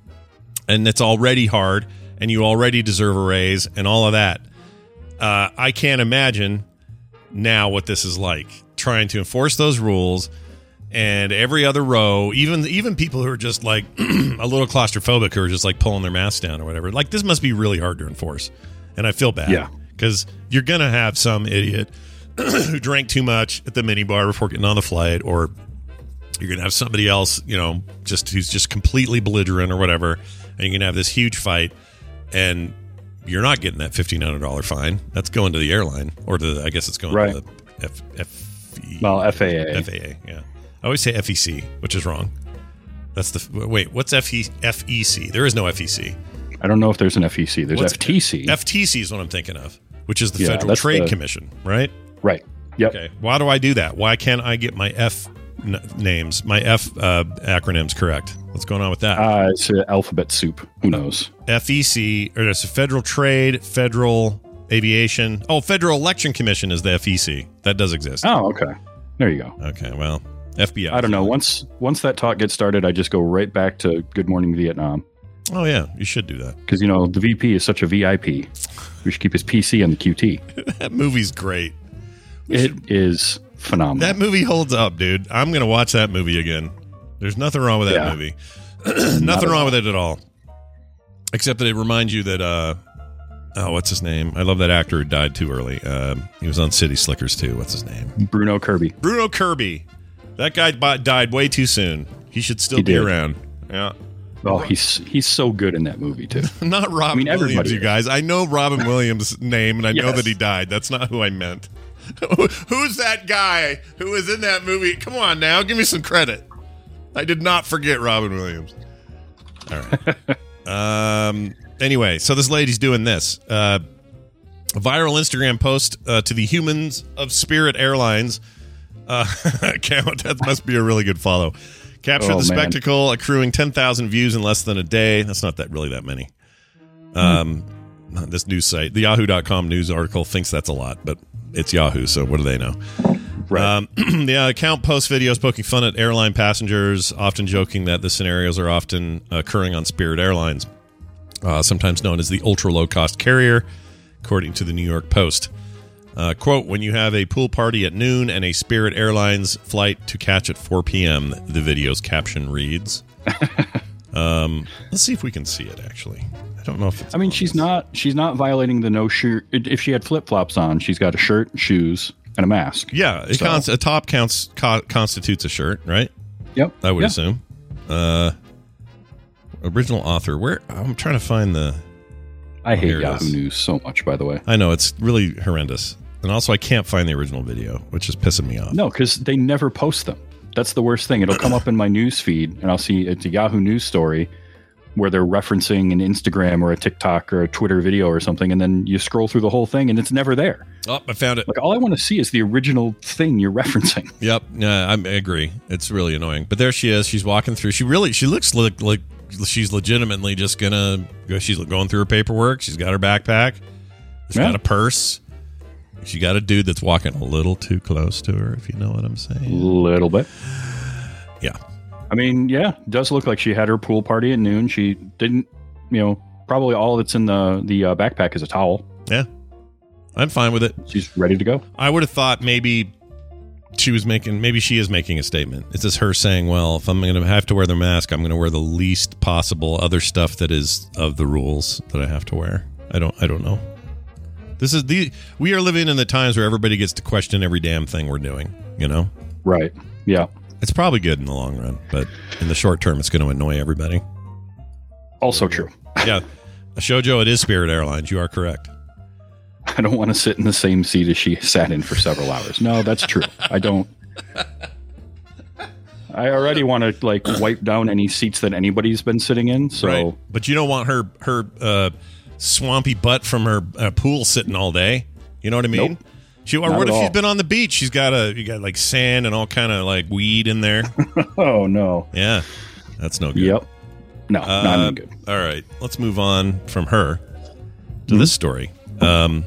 And it's already hard, and you already deserve a raise, and all of that. Uh, I can't imagine now what this is like, trying to enforce those rules, and every other row, even even people who are just like a little claustrophobic, who are just like pulling their masks down or whatever. Like, this must be really hard to enforce, and I feel bad. Yeah. Because you're gonna have some idiot who drank too much at the minibar before getting on the flight, or you're gonna have somebody else, you know, just who's just completely belligerent or whatever, and you're gonna have this huge fight, and you're not getting that fifteen hundred dollars fine. That's going to the airline, or to the, I guess it's going Right. to the F, F, well, F A A. F A A. Yeah, I always say F E C, which is wrong. That's the wait. What's F E F E C? There is no F E C. I don't know if there's an F E C. There's What's F T C. F T C is what I'm thinking of, which is the Yeah, Federal that's Trade the- Commission, right? right. Yep. Okay. Why do I do that? Why can't I get my F n- names, my F uh, acronyms correct? What's going on with that? Uh, it's uh, alphabet soup. Who knows? F E C, or it's a Federal Trade, Federal Aviation. Oh, Federal Election Commission is the F E C. That does exist. Oh, okay. There you go. Okay, well, F B I. I don't know. Once once that talk gets started, I just go right back to Good Morning Vietnam. Oh, yeah, you should do that. Because, you know, the V P is such a V I P. We should keep his P C on the Q T. That movie's great. It is phenomenal. That movie holds up, dude. I'm going to watch that movie again. There's nothing wrong with that Yeah. movie. Not Nothing at wrong all. with it at all. Except that it reminds you that uh, Oh, what's his name? I love that actor who died too early. Um, he was on City Slickers too. What's his name? Bruno Kirby. Bruno Kirby. That guy b- died way too soon. He should still He be did. around. Yeah. Oh, he's he's so good in that movie too. Not Robin I mean, everybody Williams, you is. guys. I know Robin Williams' name, and I know Yes. that he died. That's not who I meant. Who's that guy who was in that movie? Come on now, give me some credit. I did not forget Robin Williams. All right. um. Anyway, so this lady's doing this. Uh, a viral Instagram post uh, to the Humans of Spirit Airlines uh, account. That must be a really good follow. Captured Oh, the man. spectacle, accruing ten thousand views in less than a day. That's not that really that many. Um, this news site, the yahoo dot com news article, thinks that's a lot, but it's Yahoo, so what do they know? Right. Um, the account posts videos poking fun at airline passengers, often joking that the scenarios are often occurring on Spirit Airlines, uh, sometimes known as the ultra-low-cost carrier, according to the New York Post. Uh, quote, when you have a pool party at noon and a Spirit Airlines flight to catch at four p.m., the video's caption reads. um, let's see if we can see it, actually. I don't know if it's... I mean, she's not she's not violating the no shirt. If she had flip flops on, she's got a shirt, shoes, and a mask. Yeah, it So- cons- a top counts co- constitutes a shirt, right? Yep. I would Yeah. assume. Uh, original author. Where I'm trying to find the... I hate Here it Yahoo is. News so much, by the way. I know, it's really horrendous. And also, I can't find the original video, which is pissing me off. No, because they never post them. That's the worst thing. It'll come up in my news feed, and I'll see it's a Yahoo News story where they're referencing an Instagram or a TikTok or a Twitter video or something, and then you scroll through the whole thing, and it's never there. Oh, I found it. Like, all I want to see is the original thing you're referencing. Yep, yeah, I agree. It's really annoying. But there she is. She's walking through. She really, she looks like, like she's legitimately just gonna go. She's going through her paperwork. She's got her backpack. She's Yeah. got a purse. She got a dude that's walking a little too close to her, if you know what I'm A saying. little bit. Yeah. I mean, yeah, it does look like she had her pool party at noon. She didn't, you know, probably all that's in the, the uh, backpack is a towel. Yeah. I'm fine with it. She's ready to go. I would have thought maybe she was making, maybe she is making a statement. It's just her saying, well, if I'm going to have to wear the mask, I'm going to wear the least possible other stuff that is of the rules that I have to wear. I don't, I don't know. This is the, we are living in the times where everybody gets to question every damn thing we're doing, you know? Right. Yeah. It's probably good in the long run, but in the short term, it's going to annoy everybody. Also true. Yeah. Shoujo, it is Spirit Airlines. You are correct. I don't want to sit in the same seat as she sat in for several hours. No, that's true. I don't. I already want to like wipe down any seats that anybody's been sitting in. So, Right. But you don't want her her uh, swampy butt from her uh, pool sitting all day. You know what I mean? Nope. She, or Not what at if she's all. been on the beach? She's got a you got like sand and all kind of like weed in there. oh no. Yeah, that's no good. Yep. No, Uh, not even good. All right, let's move on from her to this story. Um,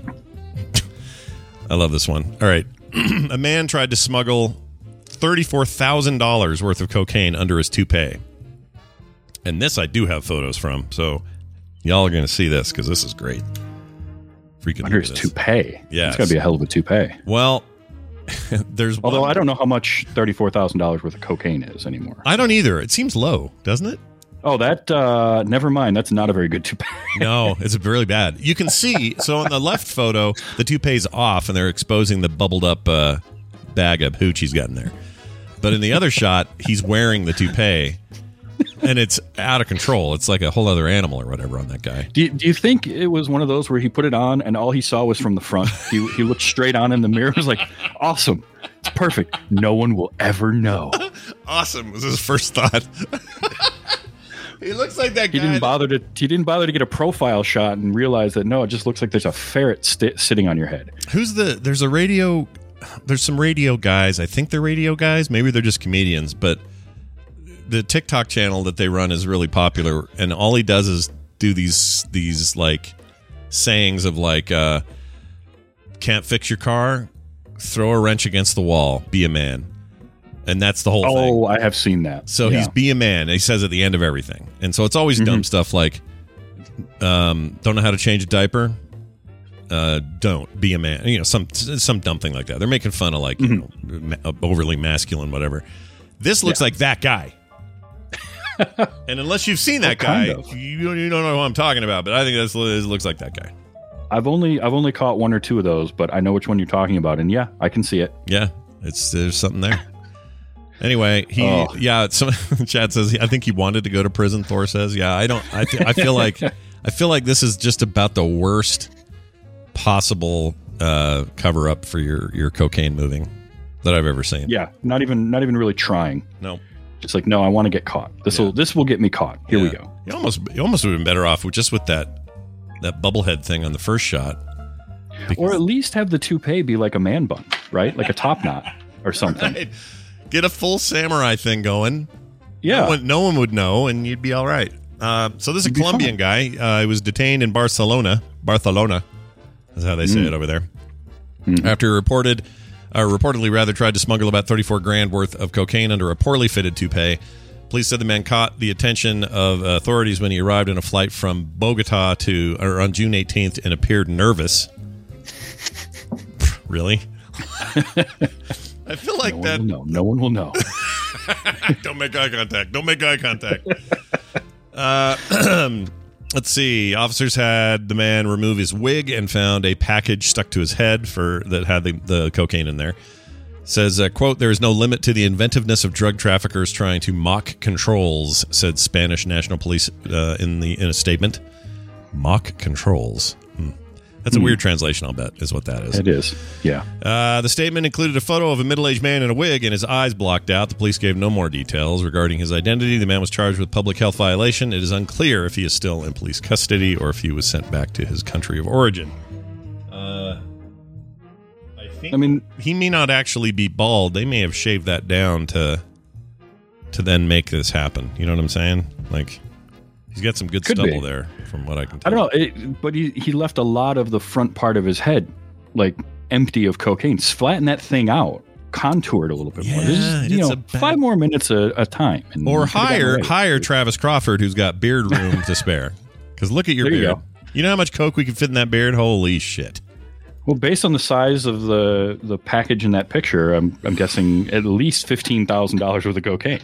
I love this one. All right, a man tried to smuggle thirty-four thousand dollars worth of cocaine under his toupee, and this I do have photos from. So y'all are going to see this because this is great. Freaking Under look his at this. toupee. Yes. It's got to be a hell of a toupee. Well, there's Although one- I don't know how much thirty-four thousand dollars worth of cocaine is anymore. I don't either. It seems low, doesn't it? Oh, that, uh, never mind. That's not a very good toupee. No, it's really bad. You can see, so on the left photo, the toupee's off, and they're exposing the bubbled up uh, bag of hooch he's got in there. But in the other shot, he's wearing the toupee, and it's out of control. It's like a whole other animal or whatever on that guy. Do you, do you think it was one of those where he put it on and all he saw was from the front? He, he looked straight on in the mirror. Was like, awesome. It's perfect. No one will ever know. Awesome was his first thought. He looks like that guy. He didn't bother to. He didn't bother to get a profile shot and realize that no, it just looks like there's a ferret sti sitting on your head. Who's the? There's a radio. There's some radio guys. I think they're radio guys. Maybe they're just comedians. But the TikTok channel that they run is really popular, and all he does is do these these like sayings of like, uh, "Can't fix your car? Throw a wrench against the wall. Be a man." And that's the whole thing. Oh, I have seen that. So Yeah. he's be a man. He says at the end of everything. And so it's always dumb stuff like, um, don't know how to change a diaper? Uh, don't. Be a man. You know, some some dumb thing like that. They're making fun of like, you know, ma- overly masculine, whatever. This looks Yeah. like that guy. And unless you've seen that What kind guy, of? you, you don't know who I'm talking about, but I think that's, it looks like that guy. I've only I've only caught one or two of those, but I know which one you're talking about, and yeah, I can see it. Yeah, it's there's something there. Anyway, he Oh. yeah. Some, Chad says I think he wanted to go to prison. Thor says, yeah, I don't. I th- I feel like I feel like this is just about the worst possible uh, cover up for your your cocaine moving that I've ever seen. Yeah, not even not even really trying. No, Just like, no, I want to get caught. This will Yeah. this will get me caught. Here we Yeah. go. You almost you almost would have been better off with just with that that bubblehead thing on the first shot. Or at least have the toupee be like a man bun, right? Like a top knot or something. Right. Get a full samurai thing going. Yeah. No one, no one would know, and you'd be all right. Uh, so this is a You'd be Colombian guy. Uh, he was detained in Barcelona. Barcelona is how they say Mm. it over there. After he reported, uh, reportedly rather tried to smuggle about thirty-four grand worth of cocaine under a poorly fitted toupee. Police said the man caught the attention of authorities when he arrived in a flight from Bogota to or on June eighteenth and appeared nervous. Really? I feel like no that. One will know. No one will know. Don't make eye contact. Don't make eye contact. uh, let's see. Officers had the man remove his wig and found a package stuck to his head for that had the, the cocaine in there. Says, uh, quote, there is no limit to the inventiveness of drug traffickers trying to mock controls, said Spanish National Police uh, in the in a statement. Mock controls. Hmm. That's a weird translation, I'll bet, is what that is. It is. Yeah. Uh, the statement included a photo of a middle-aged man in a wig and his eyes blocked out. The police gave no more details regarding his identity. The man was charged with public health violation. It is unclear if he is still in police custody or if he was sent back to his country of origin. Uh, I think I mean, he may not actually be bald. They may have shaved that down to to then make this happen. You know what I'm saying? Like, he's got some good Could stubble be. there, from what I can I tell. don't know, it, but he, he left a lot of the front part of his head like empty of cocaine. Flatten that thing out, contour it a little bit more. Yeah, Just, you it's know, a bad- five more minutes a, a time. And Or you could've gotten hire away. hire Travis Crawford, who's got beard room to spare. Because look at your There you beard. go. You know how much coke we can fit in that beard? Holy shit! Well, based on the size of the, the package in that picture, I'm I'm guessing at least fifteen thousand dollars worth of cocaine.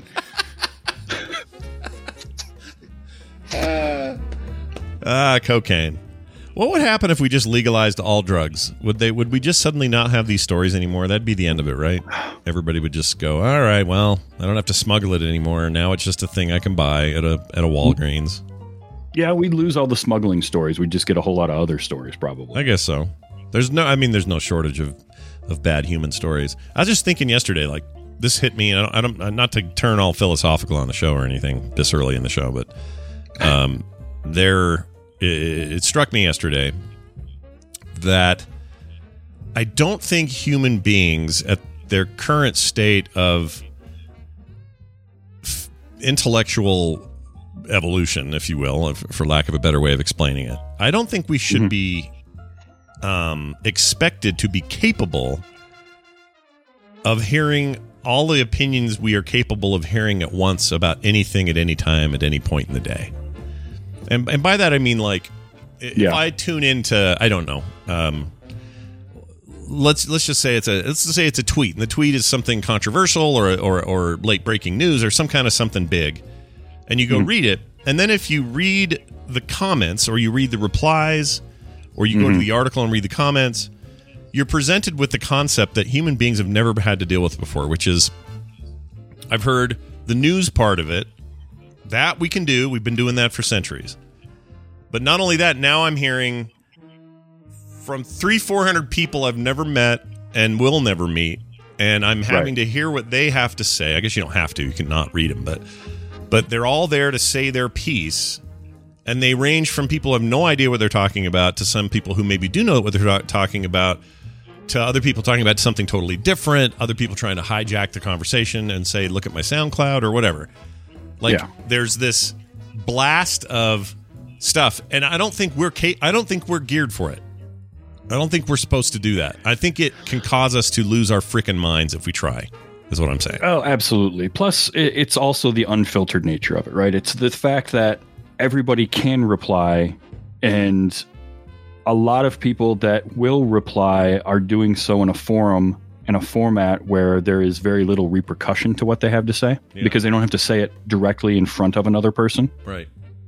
Ah, cocaine. What would happen if we just legalized all drugs? Would they? Would we just suddenly not have these stories anymore? That'd be the end of it, right? Everybody would just go, "All right, well, I don't have to smuggle it anymore. Now it's just a thing I can buy at a at a Walgreens." Yeah, we'd lose all the smuggling stories. We'd just get a whole lot of other stories, probably. I guess so. There's no, I mean, there's no shortage of, of bad human stories. I was just thinking yesterday, like, this hit me. I don't, I don't, not to turn all philosophical on the show or anything this early in the show, but um, there, it, it struck me yesterday that I don't think human beings at their current state of f- intellectual evolution, if you will, if, for lack of a better way of explaining it, I don't think we should mm-hmm. be um, expected to be capable of hearing all the opinions we are capable of hearing at once about anything at any time at any point in the day. And and by that I mean, like, if yeah. I tune into, I don't know, um, let's let's just say it's a let's just say it's a tweet, and the tweet is something controversial or or, or late breaking news or some kind of something big. And you go mm-hmm. read it, and then if you read the comments or you read the replies or you mm-hmm. go to the article and read the comments, you're presented with the concept that human beings have never had to deal with before, which is, I've heard the news part of it. That we can do. We've been doing that for centuries. But not only that, now I'm hearing from three, four hundred people I've never met and will never meet, and I'm having right. to hear what they have to say. I guess you don't have to. You can not read them, but... But they're all there to say their piece, and they range from people who have no idea what they're talking about to some people who maybe do know what they're talking about, to other people talking about something totally different, other people trying to hijack the conversation and say, look at my SoundCloud or whatever. Like, yeah. there's this blast of stuff, and I don't think we're ca- I don't think we're geared for it. I don't think we're supposed to do that. I think it can cause us to lose our freaking minds if we try. Is what I'm saying. Oh, absolutely. Plus, it's also the unfiltered nature of it, right? It's the fact that everybody can reply, and a lot of people that will reply are doing so in a forum, in a format where there is very little repercussion to what they have to say, yeah. because they don't have to say it directly in front of another person. Right.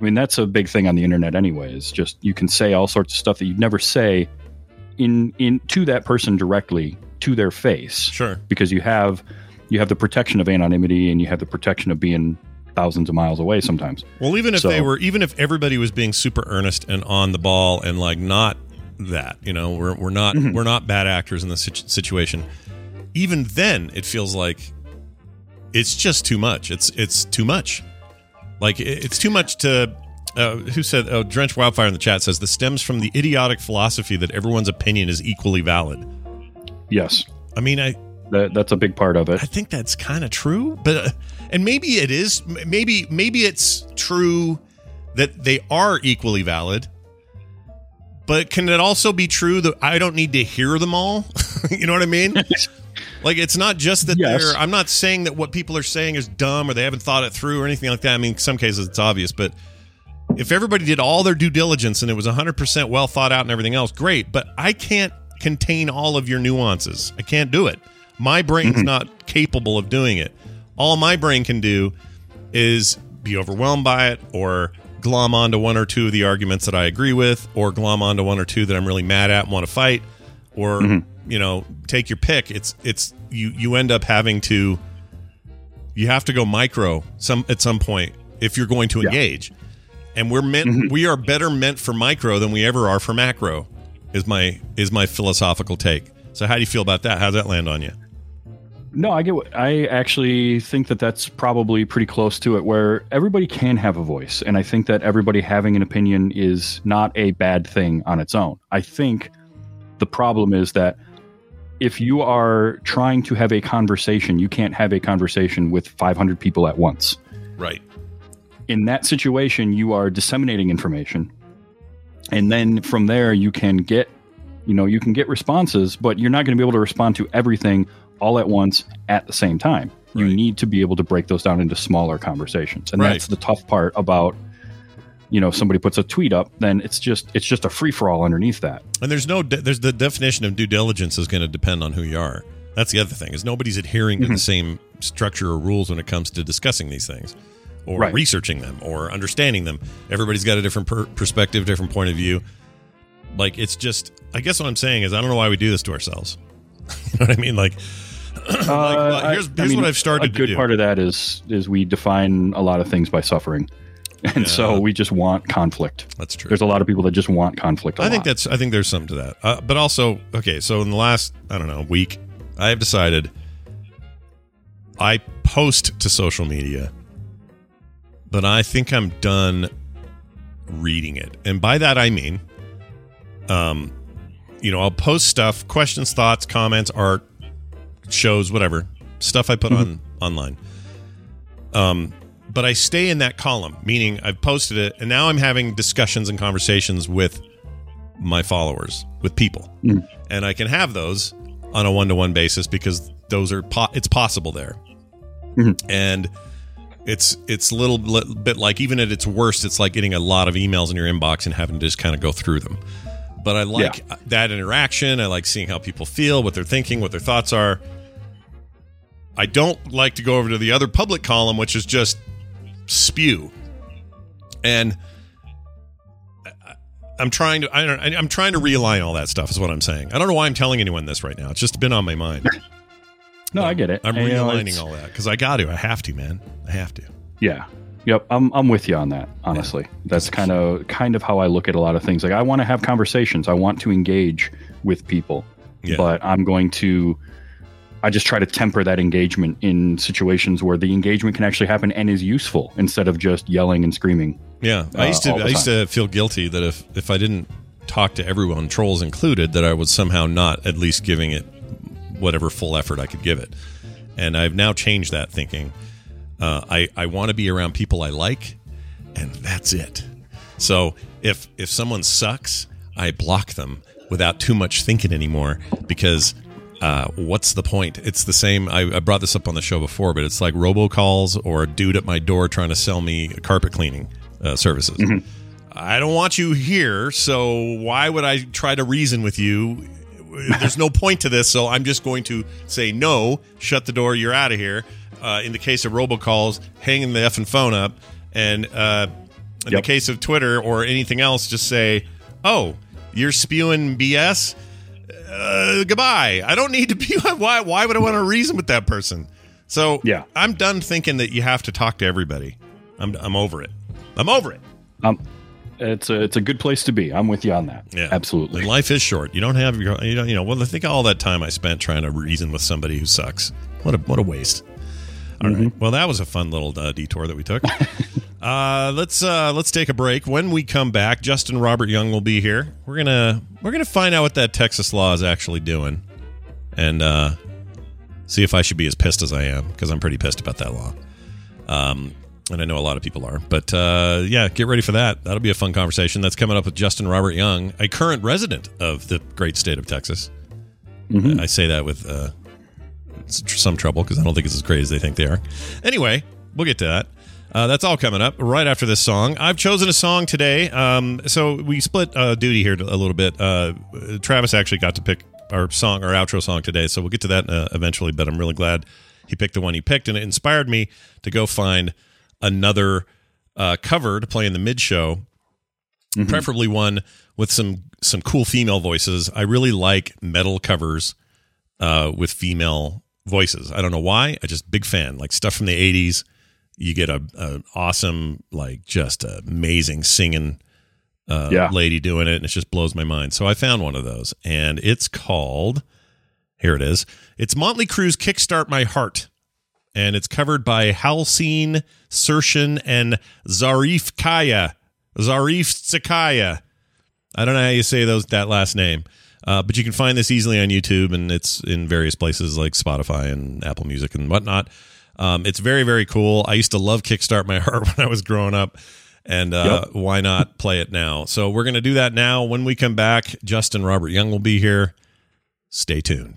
I mean, that's a big thing on the internet anyway, is just you can say all sorts of stuff that you'd never say in in to that person directly to their face. Sure. Because you have you have the protection of anonymity and you have the protection of being thousands of miles away sometimes. Well, even if So- they were, even if everybody was being super earnest and on the ball and like not that, you know, we're we're not Mm-hmm. we're not bad actors in this situ- situation. Even then, it feels like it's just too much. It's it's too much. Like it- it's too much to. Uh, who said? Oh, Drench Wildfire in the chat says this stems from the idiotic philosophy that everyone's opinion is equally valid. Yes, I mean, I that, that's a big part of it. I think that's kind of true, but uh, and maybe it is. M- Maybe maybe it's true that they are equally valid. But can it also be true that I don't need to hear them all? You know what I mean? Like, it's not just that Yes. they're. I'm not saying that what people are saying is dumb or they haven't thought it through or anything like that. I mean, in some cases it's obvious, but if everybody did all their due diligence and it was one hundred percent well thought out and everything else, great. But I can't contain all of your nuances. I can't do it. My brain's not capable of doing it. All my brain can do is be overwhelmed by it or glom onto one or two of the arguments that I agree with or glom onto one or two that I'm really mad at and want to fight or, you know, take your pick. It's, it's, you, you end up having to, you have to go micro some at some point if you're going to Yeah. engage. And we're meant, we are better meant for micro than we ever are for macro is my, is my philosophical take. So how do you feel about that? How does that land on you? No, I get what I actually think that that's probably pretty close to it, where everybody can have a voice. And I think that everybody having an opinion is not a bad thing on its own. I think the problem is that if you are trying to have a conversation, you can't have a conversation with five hundred people at once. Right. In that situation, you are disseminating information. And then from there, you can get, you know, you can get responses, but you're not going to be able to respond to everything all at once at the same time. You Right. need to be able to break those down into smaller conversations. And Right. that's the tough part about, you know, somebody puts a tweet up, then it's just it's just a free for all underneath that. And there's no, de- there's the definition of due diligence is going to depend on who you are. That's the other thing is nobody's adhering to the same structure or rules when it comes to discussing these things or Right. researching them or understanding them. Everybody's got a different per- perspective, different point of view. Like it's just, I guess what I'm saying is I don't know why we do this to ourselves. You know what I mean? Like, like, well, Uh, here's, I- I here's mean, what I've started a to good do. part of that is is we define a lot of things by suffering. And Yeah. so we just want conflict. That's true. There's a lot of people that just want conflict. I I think that's. I think there's something to that. Uh, but also, okay. So in the last, I don't know, week, I have decided I post to social media, but I think I'm done reading it, and by that I mean, um, you know, I'll post stuff, questions, thoughts, comments, art, shows, whatever stuff I put on online. Um. But I stay in that column, meaning I've posted it, and now I'm having discussions and conversations with my followers, with people. Mm. And I can have those on a one-to-one basis because those are po- it's possible there. Mhm. And it's it's a little li- bit like, even at its worst, it's like getting a lot of emails in your inbox and having to just kind of go through them. But I like that interaction. I like seeing how people feel, what they're thinking, what their thoughts are. I don't like to go over to the other public column, which is just spew. And I'm trying to I don't I'm trying to realign all that stuff is what I'm saying. I don't know why I'm telling anyone this right now. It's just been on my mind. No, I get it. I'm And, you know, realigning it's- all that because I got to. I have to, man. I have to. Yeah. Yep. I'm I'm with you on that, honestly. That's kind of kind of how I look at a lot of things. Like I want to have conversations. I want to engage with people. Yeah. But I'm going to I just try to temper that engagement in situations where the engagement can actually happen and is useful instead of just yelling and screaming. Yeah, I Uh, used to. all the I used to feel guilty that if if I didn't talk to everyone, trolls included, that I was somehow not at least giving it whatever full effort I could give it. And I've now changed that thinking. Uh, I I want to be around people I like, and that's it. So if if someone sucks, I block them without too much thinking anymore because. Uh, what's the point? It's the same. I, I brought this up on the show before, but it's like robocalls or a dude at my door trying to sell me carpet cleaning uh, services. Mm-hmm. I don't want you here, so why would I try to reason with you? There's no point to this, so I'm just going to say no, shut the door, you're out of here. Uh, in the case of robocalls, hanging the effing phone up and uh, In Yep. the case of Twitter or anything else, just say, "Oh, you're spewing B S. Uh, goodbye. I don't need to be. Why? Why would I want to reason with that person?" So Yeah. I'm done thinking that you have to talk to everybody. I'm I'm over it. I'm over it. Um, it's a it's a good place to be. I'm with you on that. Yeah, Absolutely. And life is short. You don't have your. You don't. You know. Well, I think all that time I spent trying to reason with somebody who sucks. What a what a waste. All Mm-hmm. right. Well, that was a fun little uh, detour that we took. uh, let's uh, let's take a break. When we come back, Justin Robert Young will be here. We're gonna we're gonna find out what that Texas law is actually doing, and uh, see if I should be as pissed as I am, because I'm pretty pissed about that law. Um, and I know a lot of people are. But uh, yeah, get ready for that. That'll be a fun conversation. That's coming up with Justin Robert Young, a current resident of the great state of Texas. Mm-hmm. I say that with uh, some trouble, because I don't think it's as great as they think they are. Anyway, we'll get to that. Uh, that's all coming up right after this song. I've chosen a song today. Um, so we split uh, duty here a little bit. Uh, Travis actually got to pick our song, our outro song today, so we'll get to that uh, eventually, but I'm really glad he picked the one he picked, and it inspired me to go find another uh, cover to play in the mid-show, mm-hmm. preferably one with some some cool female voices. I really like metal covers uh, with female voices. I don't know why. I just big fan. Like stuff from the eighties. You get a, a awesome, like just amazing singing uh, yeah. lady doing it, and it just blows my mind. So I found one of those, and it's called. Here it is. It's Motley Crue's "Kickstart My Heart." And it's covered by Halseen Sershin and Zarif Kaya. Zarif Sakaya. I don't know how you say those that last name. Uh, but you can find this easily on YouTube, and it's in various places like Spotify and Apple Music and whatnot. Um, it's very, very cool. I used to love Kickstart My Heart when I was growing up. And uh, yep. why not play it now? So we're going to do that now. When we come back, Justin Robert Young will be here. Stay tuned.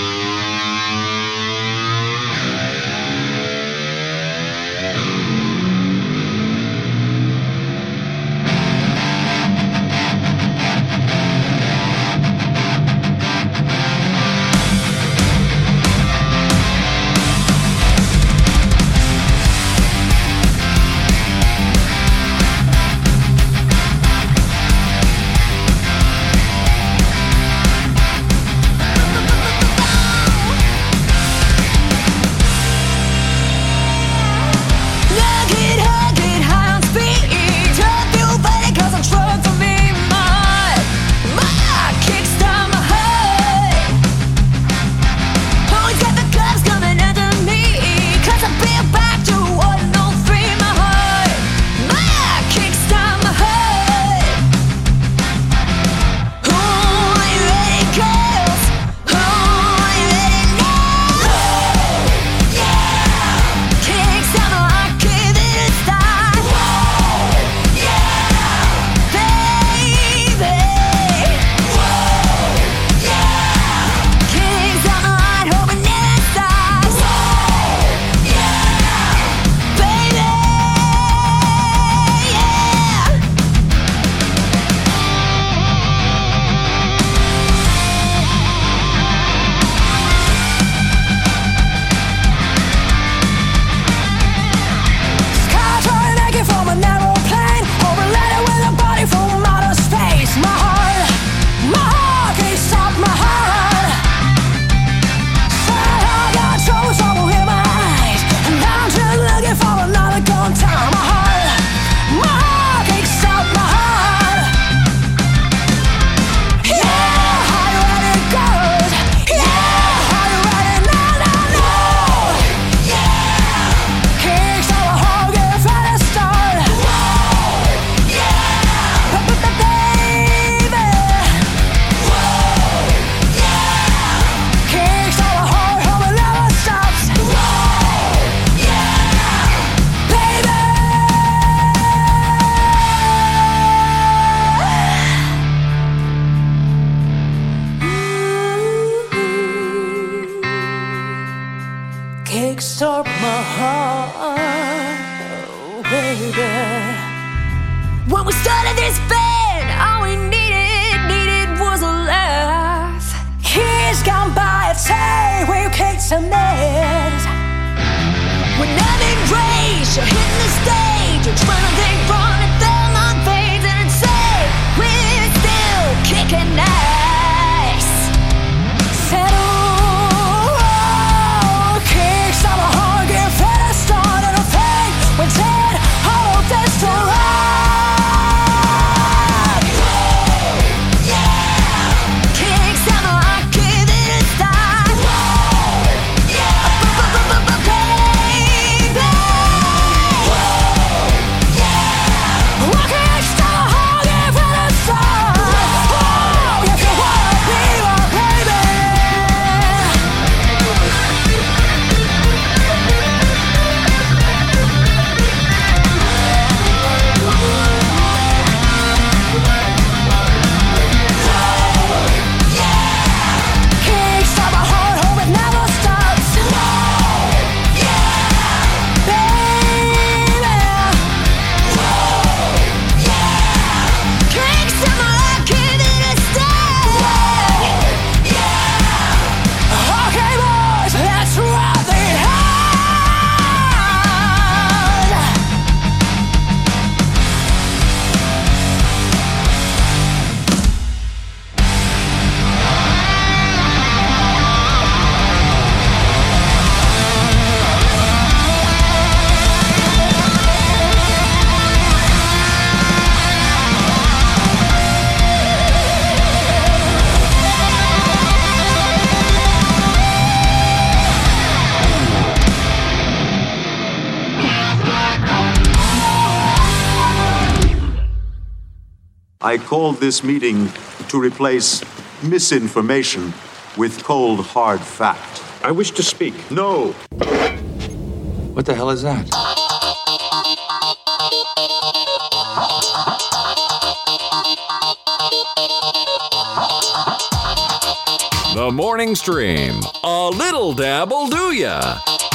Kickstart my heart, oh baby. When we started this band, all we needed, needed was a laugh. Years gone by, it's hey, where you kicked some ass. When I'm in rage, you're hitting the stage, you're trying to think, run it there. I called this meeting to replace misinformation with cold, hard fact. I wish to speak. No. What the hell is that? The Morning Stream. A little dabble do ya?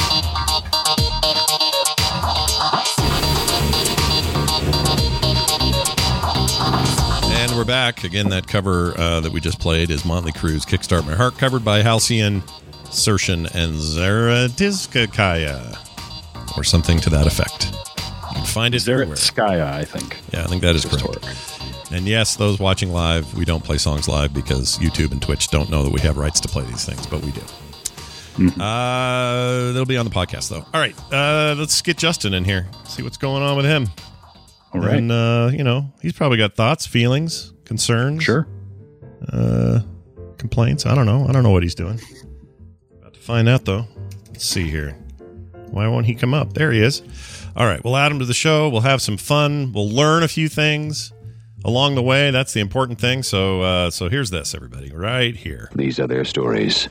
And we're back. Again, that cover uh, that we just played is Motley Crue's Kickstart My Heart, covered by Halcyon, Sershin, and Zaratizkaya, or something to that effect. You can find it everywhere. Zaratizkaya, I think. Yeah, I think that is correct. And yes, those watching live, we don't play songs live because YouTube and Twitch don't know that we have rights to play these things, but we do. Mm-hmm. Uh, that'll be on the podcast, though. All right, uh, let's get Justin in here, see what's going on with him. All right. And, uh, you know, he's probably got thoughts, feelings, concerns. Sure. Uh, complaints. I don't know. I don't know what he's doing. About to find out, though. Let's see here. Why won't he come up? There he is. All right, we'll add him to the show. We'll have some fun. We'll learn a few things along the way. That's the important thing. So uh, so here's this, everybody, right here. These are their stories.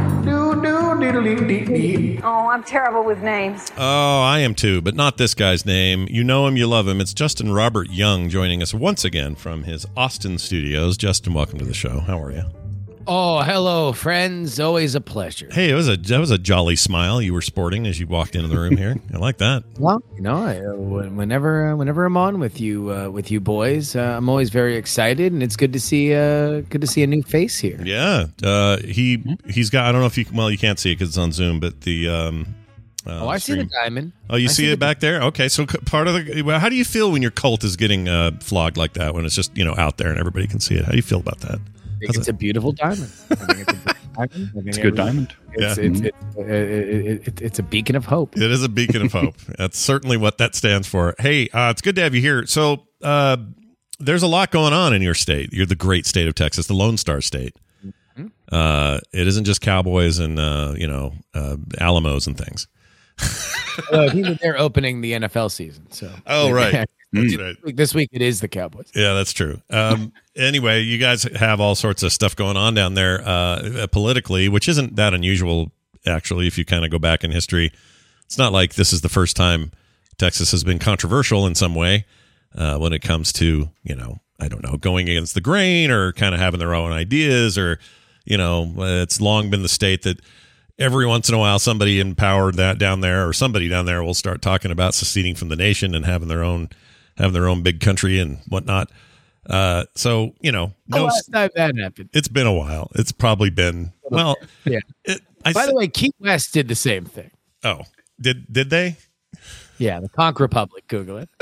Oh, I'm terrible with names. Oh, I am too, but not this guy's name. You know him, you love him. It's Justin Robert Young joining us once again from his Austin studios. Justin, welcome to the show. How are you? Oh, hello, friends. Always a pleasure. Hey, it was a that was a jolly smile you were sporting as you walked into the room here. I like that. Well, you know, I, uh, whenever uh, whenever I'm on with you uh, with you boys, uh, I'm always very excited, and it's good to see uh, good to see a new face here. Yeah, uh, he he's got. I don't know if you well you can't see it because it's on Zoom, but the um. Uh, oh, I stream. see the diamond. Oh, you I see, see it back there? Okay, so part of the. Well, how do you feel when your cult is getting uh, flogged like that? When it's just you know out there and everybody can see it? How do you feel about that? I think it's a beautiful diamond. I think it's a beautiful diamond. I It's a good diamond. It's, Yeah. it's, it's, it, it, it, it's a beacon of hope. It is a beacon of hope. That's certainly what that stands for. Hey, uh, it's good to have you here. So uh, there's a lot going on in your state. You're the great state of Texas, the Lone Star State. Mm-hmm. Uh, it isn't just cowboys and uh, you know uh, Alamos and things. Well, I think that they're opening the N F L season. So oh right. That's right. This week it is the Cowboys. Yeah, that's true. Um, anyway, you guys have all sorts of stuff going on down there uh, politically, which isn't that unusual, actually, if you kind of go back in history. It's not like this is the first time Texas has been controversial in some way uh, when it comes to, you know, I don't know, going against the grain or kind of having their own ideas or, you know, it's long been the state that every once in a while somebody in power that down there or somebody down there will start talking about seceding from the nation and having their own having their own big country and whatnot. Uh, so, you know, no, last time that happened. It's been a while. It's probably been, well, yeah. It, I By th- the way, Key West did the same thing. Oh, did, did they? Yeah. The Conch Republic. Google it.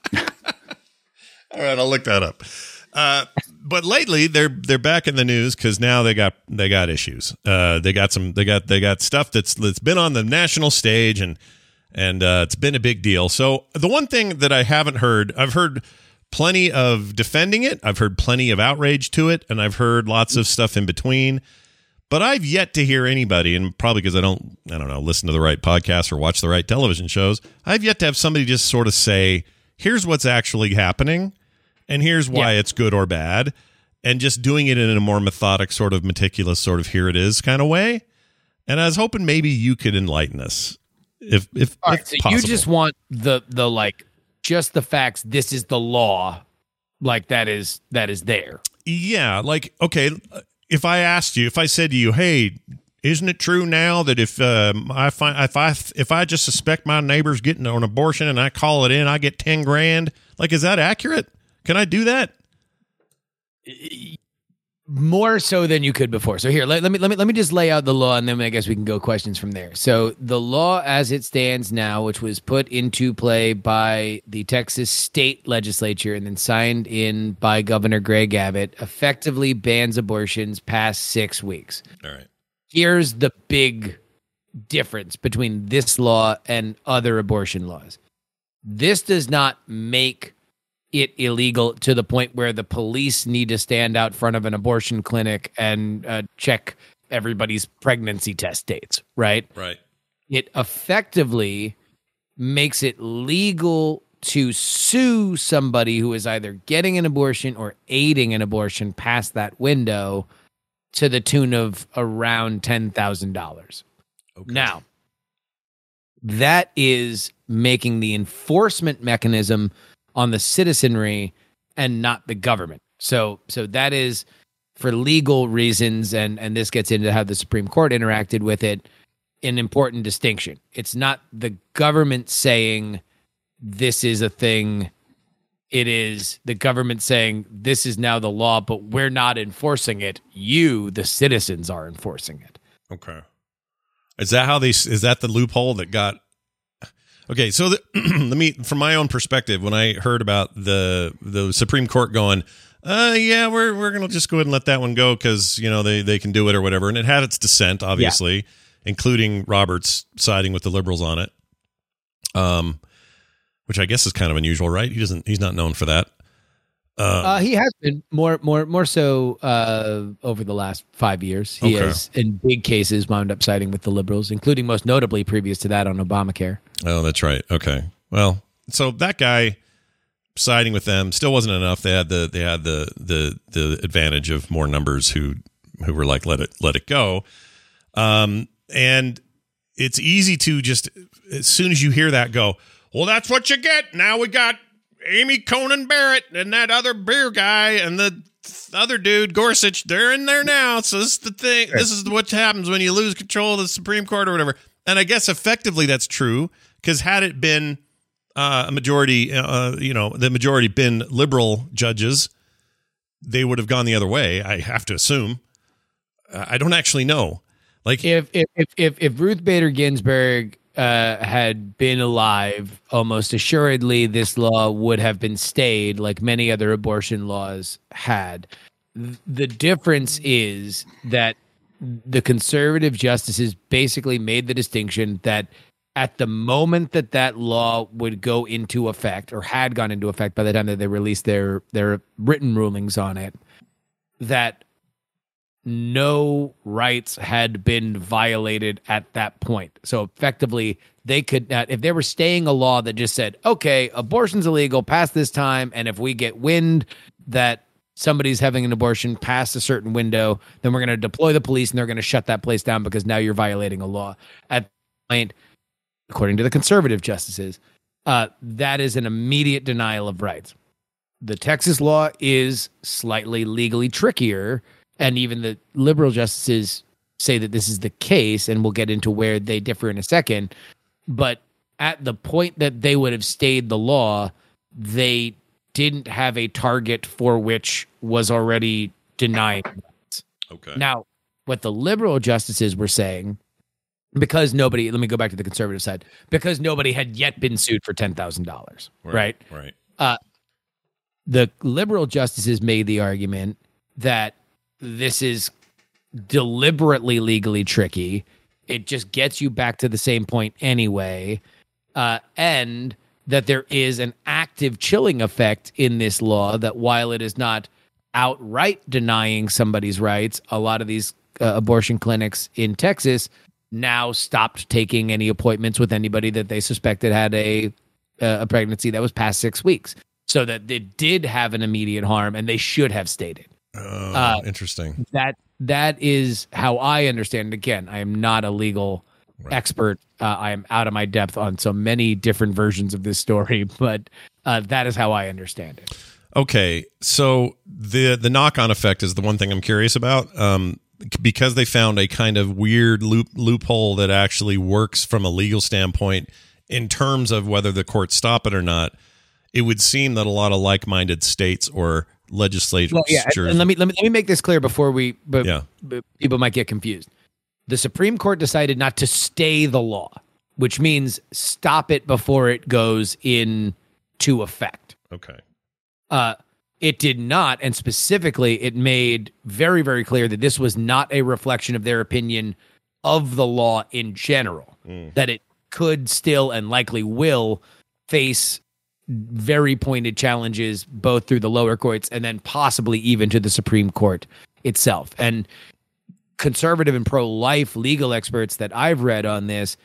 All right. I'll look that up. Uh, but lately they're, they're back in the news because now they got, they got issues. Uh, they got some, they got, they got stuff that's, that's been on the national stage and, And uh, it's been a big deal. So the one thing that I haven't heard, I've heard plenty of defending it. I've heard plenty of outrage to it. And I've heard lots of stuff in between. But I've yet to hear anybody, and probably because I don't, I don't know, listen to the right podcasts or watch the right television shows, I've yet to have somebody just sort of say, here's what's actually happening. And here's why yeah. it's good or bad. And just doing it in a more methodic, sort of meticulous, sort of here it is kind of way. And I was hoping maybe you could enlighten us. If if, All if right, so possible. you just want the the like just the facts. This is the law, like that is that is there. Yeah, like okay. If I asked you, if I said to you, "Hey, isn't it true now that if um, I find if I if I just suspect my neighbor's getting an abortion and I call it in, I get ten grand? Like, is that accurate? Can I do that?" More so than you could before. So here, let, let me let me let me just lay out the law, and then I guess we can go questions from there. So the law as it stands now, which was put into play by the Texas state legislature and then signed in by Governor Greg Abbott, effectively bans abortions past six weeks. All right. Here's the big difference between this law and other abortion laws. This does not make it illegal to the point where the police need to stand out front of an abortion clinic and uh, check everybody's pregnancy test dates, right? Right. It effectively makes it legal to sue somebody who is either getting an abortion or aiding an abortion past that window to the tune of around ten thousand dollars. Okay. Now, that is making the enforcement mechanism on the citizenry and not the government. So so that is for legal reasons, and, and this gets into how the Supreme Court interacted with it, an important distinction. It's not the government saying this is a thing. It is the government saying this is now the law, but we're not enforcing it. You, the citizens, are enforcing it. Okay. Is that how they, is that the loophole that got, okay. So the, let me, from my own perspective, when I heard about the, the Supreme Court going, uh, yeah, we're, we're going to just go ahead and let that one go. Cause you know, they, they can do it or whatever. And it had its dissent, obviously, yeah. including Roberts siding with the liberals on it. Um, which I guess is kind of unusual, right? He doesn't, he's not known for that. Uh, uh, he has been more, more, more so uh, over the last five years. He okay. has, in big cases, wound up siding with the liberals, including most notably previous to that on Obamacare. Oh, that's right. Okay. Well, so that guy siding with them still wasn't enough. They had the, they had the, the, the advantage of more numbers who, who were like, let it, let it go. Um, and it's easy to just, as soon as you hear that, go, well, that's what you get. Now we got Amy Coney Barrett and that other beer guy and the other dude, Gorsuch. They're in there now. So this is the thing. This is what happens when you lose control of the Supreme Court or whatever. And I guess effectively that's true, because had it been uh, a majority, uh, you know, the majority been liberal judges, they would have gone the other way. I have to assume. Uh, I don't actually know. Like if if if if, if Ruth Bader Ginsburg Uh, had been alive, almost assuredly this law would have been stayed, like many other abortion laws had. The difference is that the conservative justices basically made the distinction that at the moment that that law would go into effect, or had gone into effect by the time that they released their their written rulings on it, that no rights had been violated at that point. So effectively, they could not, if they were staying a law that just said, okay, abortion's illegal past this time, and if we get wind that somebody's having an abortion past a certain window, then we're going to deploy the police and they're going to shut that place down because now you're violating a law. At that point, according to the conservative justices, uh, that is an immediate denial of rights. The Texas law is slightly legally trickier, and even the liberal justices say that this is the case, and we'll get into where they differ in a second. But at the point that they would have stayed the law, they didn't have a target for which was already denied. Okay. Now, what the liberal justices were saying, because nobody, let me go back to the conservative side, because nobody had yet been sued for ten thousand dollars, right? Right. right. Uh, the liberal justices made the argument that this is deliberately legally tricky. It just gets you back to the same point anyway. Uh, and that there is an active chilling effect in this law, that while it is not outright denying somebody's rights, a lot of these uh, abortion clinics in Texas now stopped taking any appointments with anybody that they suspected had a a pregnancy that was past six weeks. So that it did have an immediate harm, and they should have stayed it. Oh, uh, interesting. That that is how I understand it. Again, I am not a legal right. expert. Uh, I am out of my depth on so many different versions of this story, but uh, that is how I understand it. Okay, so the the knock-on effect is the one thing I'm curious about, um, because they found a kind of weird loop loophole that actually works from a legal standpoint in terms of whether the courts stop it or not. It would seem that a lot of like-minded states or legislatures. Well, yeah, and, and let me let me let me make this clear before we. But, yeah. but people might get confused. The Supreme Court decided not to stay the law, which means stop it before it goes into effect. Okay. Uh, it did not, and specifically, it made very, very clear that this was not a reflection of their opinion of the law in general. Mm. That it could still and likely will face very pointed challenges, both through the lower courts and then possibly even to the Supreme Court itself. And conservative and pro-life legal experts that I've read on this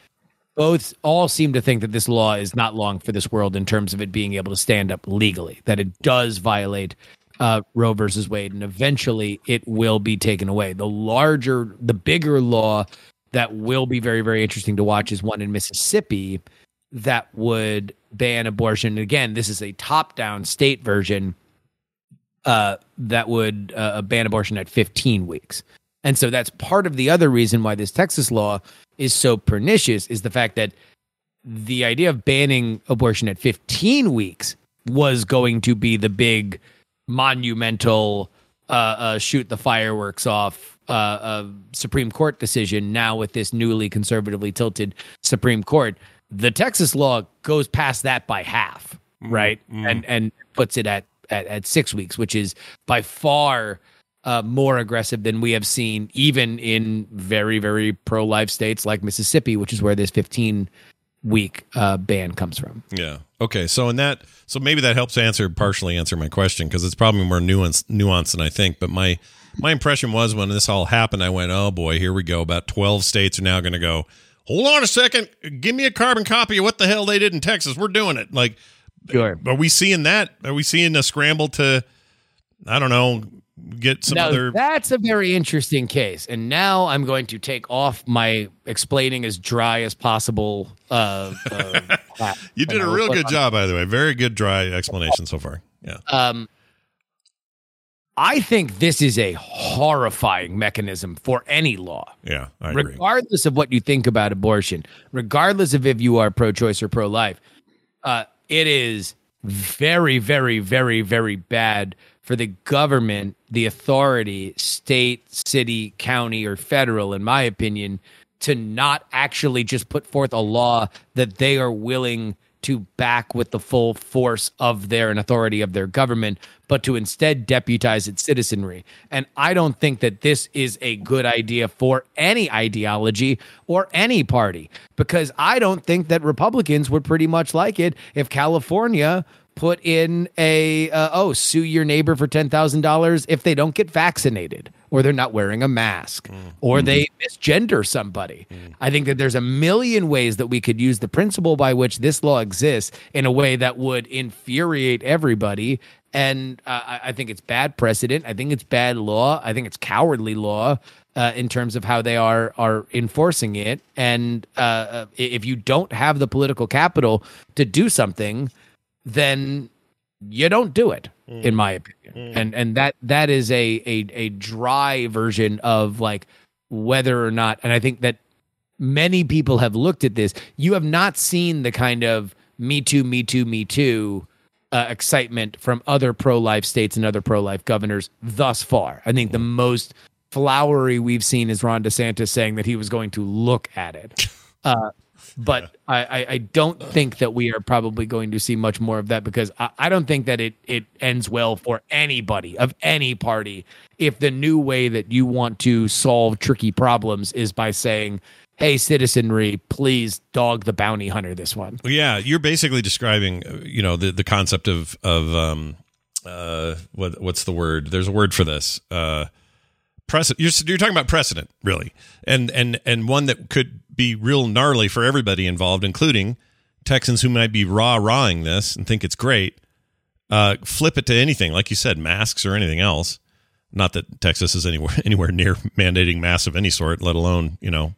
both all seem to think that this law is not long for this world in terms of it being able to stand up legally, that it does violate uh, Roe versus Wade, and eventually it will be taken away. The larger, the bigger law that will be very, very interesting to watch is one in Mississippi that would ban abortion. Again, this is a top-down state version uh, that would uh, ban abortion at fifteen weeks. And so that's part of the other reason why this Texas law is so pernicious, is the fact that the idea of banning abortion at fifteen weeks was going to be the big monumental uh, uh, shoot the fireworks off uh, uh, Supreme Court decision. Now with this newly conservatively tilted Supreme Court, the Texas law goes past that by half, right? Mm-hmm. And and puts it at, at, at six weeks, which is by far uh, more aggressive than we have seen even in very, very pro-life states like Mississippi, which is where this fifteen-week uh, ban comes from. Yeah. Okay. So in that, so maybe that helps answer, partially answer my question, because it's probably more nuanced, nuanced than I think. But my my impression was when this all happened, I went, oh boy, here we go. About twelve states are now going to go, hold on a second, give me a carbon copy of what the hell they did in Texas. We're doing it. Like, sure. Are we seeing that? Are we seeing a scramble to, I don't know, get some now, other? That's a very interesting case. And now I'm going to take off my explaining as dry as possible. Uh, uh, hat. You did a real good job, by the way. Very good dry explanation so far. Yeah. Um, I think this is a horrifying mechanism for any law. Yeah, I agree. Regardless of what you think about abortion, regardless of if you are pro-choice or pro-life, uh, it is very, very, very, very bad for the government, the authority, state, city, county, or federal, in my opinion, to not actually just put forth a law that they are willing to back with the full force of their and authority of their government, but to instead deputize its citizenry. And I don't think that this is a good idea for any ideology or any party, because I don't think that Republicans would pretty much like it if California put in a, uh, oh, sue your neighbor for ten thousand dollars if they don't get vaccinated, or they're not wearing a mask, mm. or they misgender somebody. Mm. I think that there's a million ways that we could use the principle by which this law exists in a way that would infuriate everybody. And uh, I, I think it's bad precedent. I think it's bad law. I think it's cowardly law uh, in terms of how they are are enforcing it. And uh, if you don't have the political capital to do something, then you don't do it, mm. in my opinion. Mm. And and that that is a, a a dry version of like whether or not, and I think that many people have looked at this. You have not seen the kind of Me Too, Me Too, Me Too uh, excitement from other pro-life states and other pro-life governors thus far. I think the most flowery we've seen is Ron DeSantis saying that he was going to look at it. Uh, But I, I don't think that we are probably going to see much more of that, because I, I don't think that it, it ends well for anybody of any party if the new way that you want to solve tricky problems is by saying, hey, citizenry, please dog the bounty hunter this one. Yeah, you're basically describing, you know, the, the concept of, of um, uh, what what's the word? There's a word for this. Uh, precedent. You're, you're talking about precedent, really, and and and one that could be real gnarly for everybody involved, including Texans who might be rah-rahing this and think it's great. Uh, flip it to anything, like you said, masks or anything else. Not that Texas is anywhere anywhere near mandating masks of any sort, let alone, you know,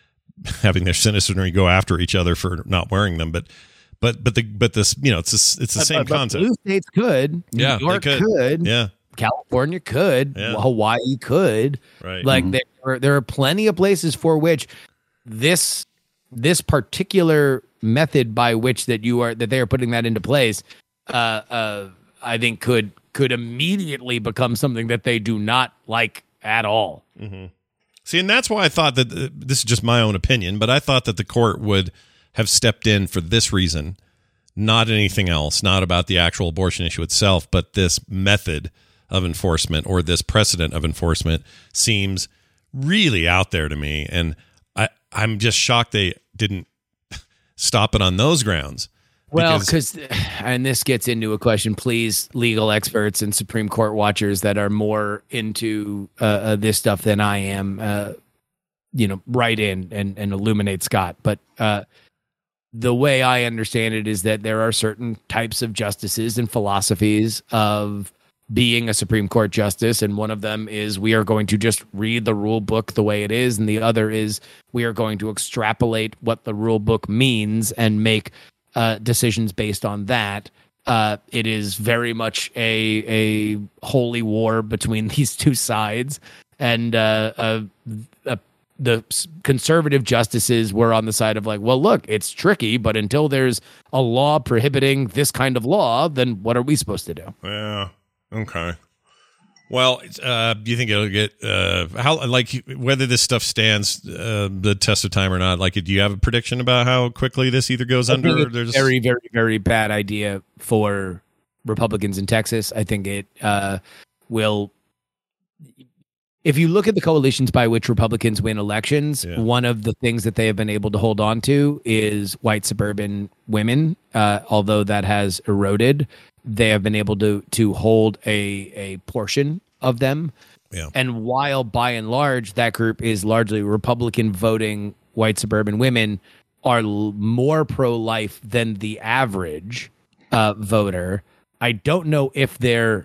having their citizenry go after each other for not wearing them. But but but the but this, you know, it's a, it's the but, same but, concept. But blue states could. New Yeah, York they could. could. Yeah. California could. Yeah. Hawaii could. Right. Like Mm-hmm. there are, there are plenty of places for which this this particular method by which that you are that they are putting that into place, uh, uh, I think could could immediately become something that they do not like at all. Mm-hmm. See, and that's why I thought that uh, this is just my own opinion, but I thought that the court would have stepped in for this reason, not anything else, not about the actual abortion issue itself, but this method of enforcement or this precedent of enforcement seems really out there to me, and I, I'm just shocked they didn't stop it on those grounds. Well, because, and this gets into a question, please, legal experts and Supreme Court watchers that are more into uh, uh, this stuff than I am, uh, you know, write in and, and illuminate Scott. But uh, the way I understand it is that there are certain types of justices and philosophies of being a Supreme Court justice, and one of them is we are going to just read the rule book the way it is, and the other is we are going to extrapolate what the rule book means and make uh, decisions based on that. Uh, it is very much a a holy war between these two sides, and uh, uh, uh, the conservative justices were on the side of like, well, look, it's tricky, but until there's a law prohibiting this kind of law, then what are we supposed to do? Yeah. Okay. Well, uh, do you think it'll get uh, how like whether this stuff stands uh, the test of time or not? Like, do you have a prediction about how quickly this either goes I under? think Or it's there's a very, very, very bad idea for Republicans in Texas. I think it uh, will. If you look at the coalitions by which Republicans win elections, Yeah. one of the things that they have been able to hold on to is white suburban women. Uh, although that has eroded, they have been able to to hold a a portion of them. Yeah. And while by and large that group is largely Republican voting white suburban women are l- more pro-life than the average uh, voter, I don't know if they're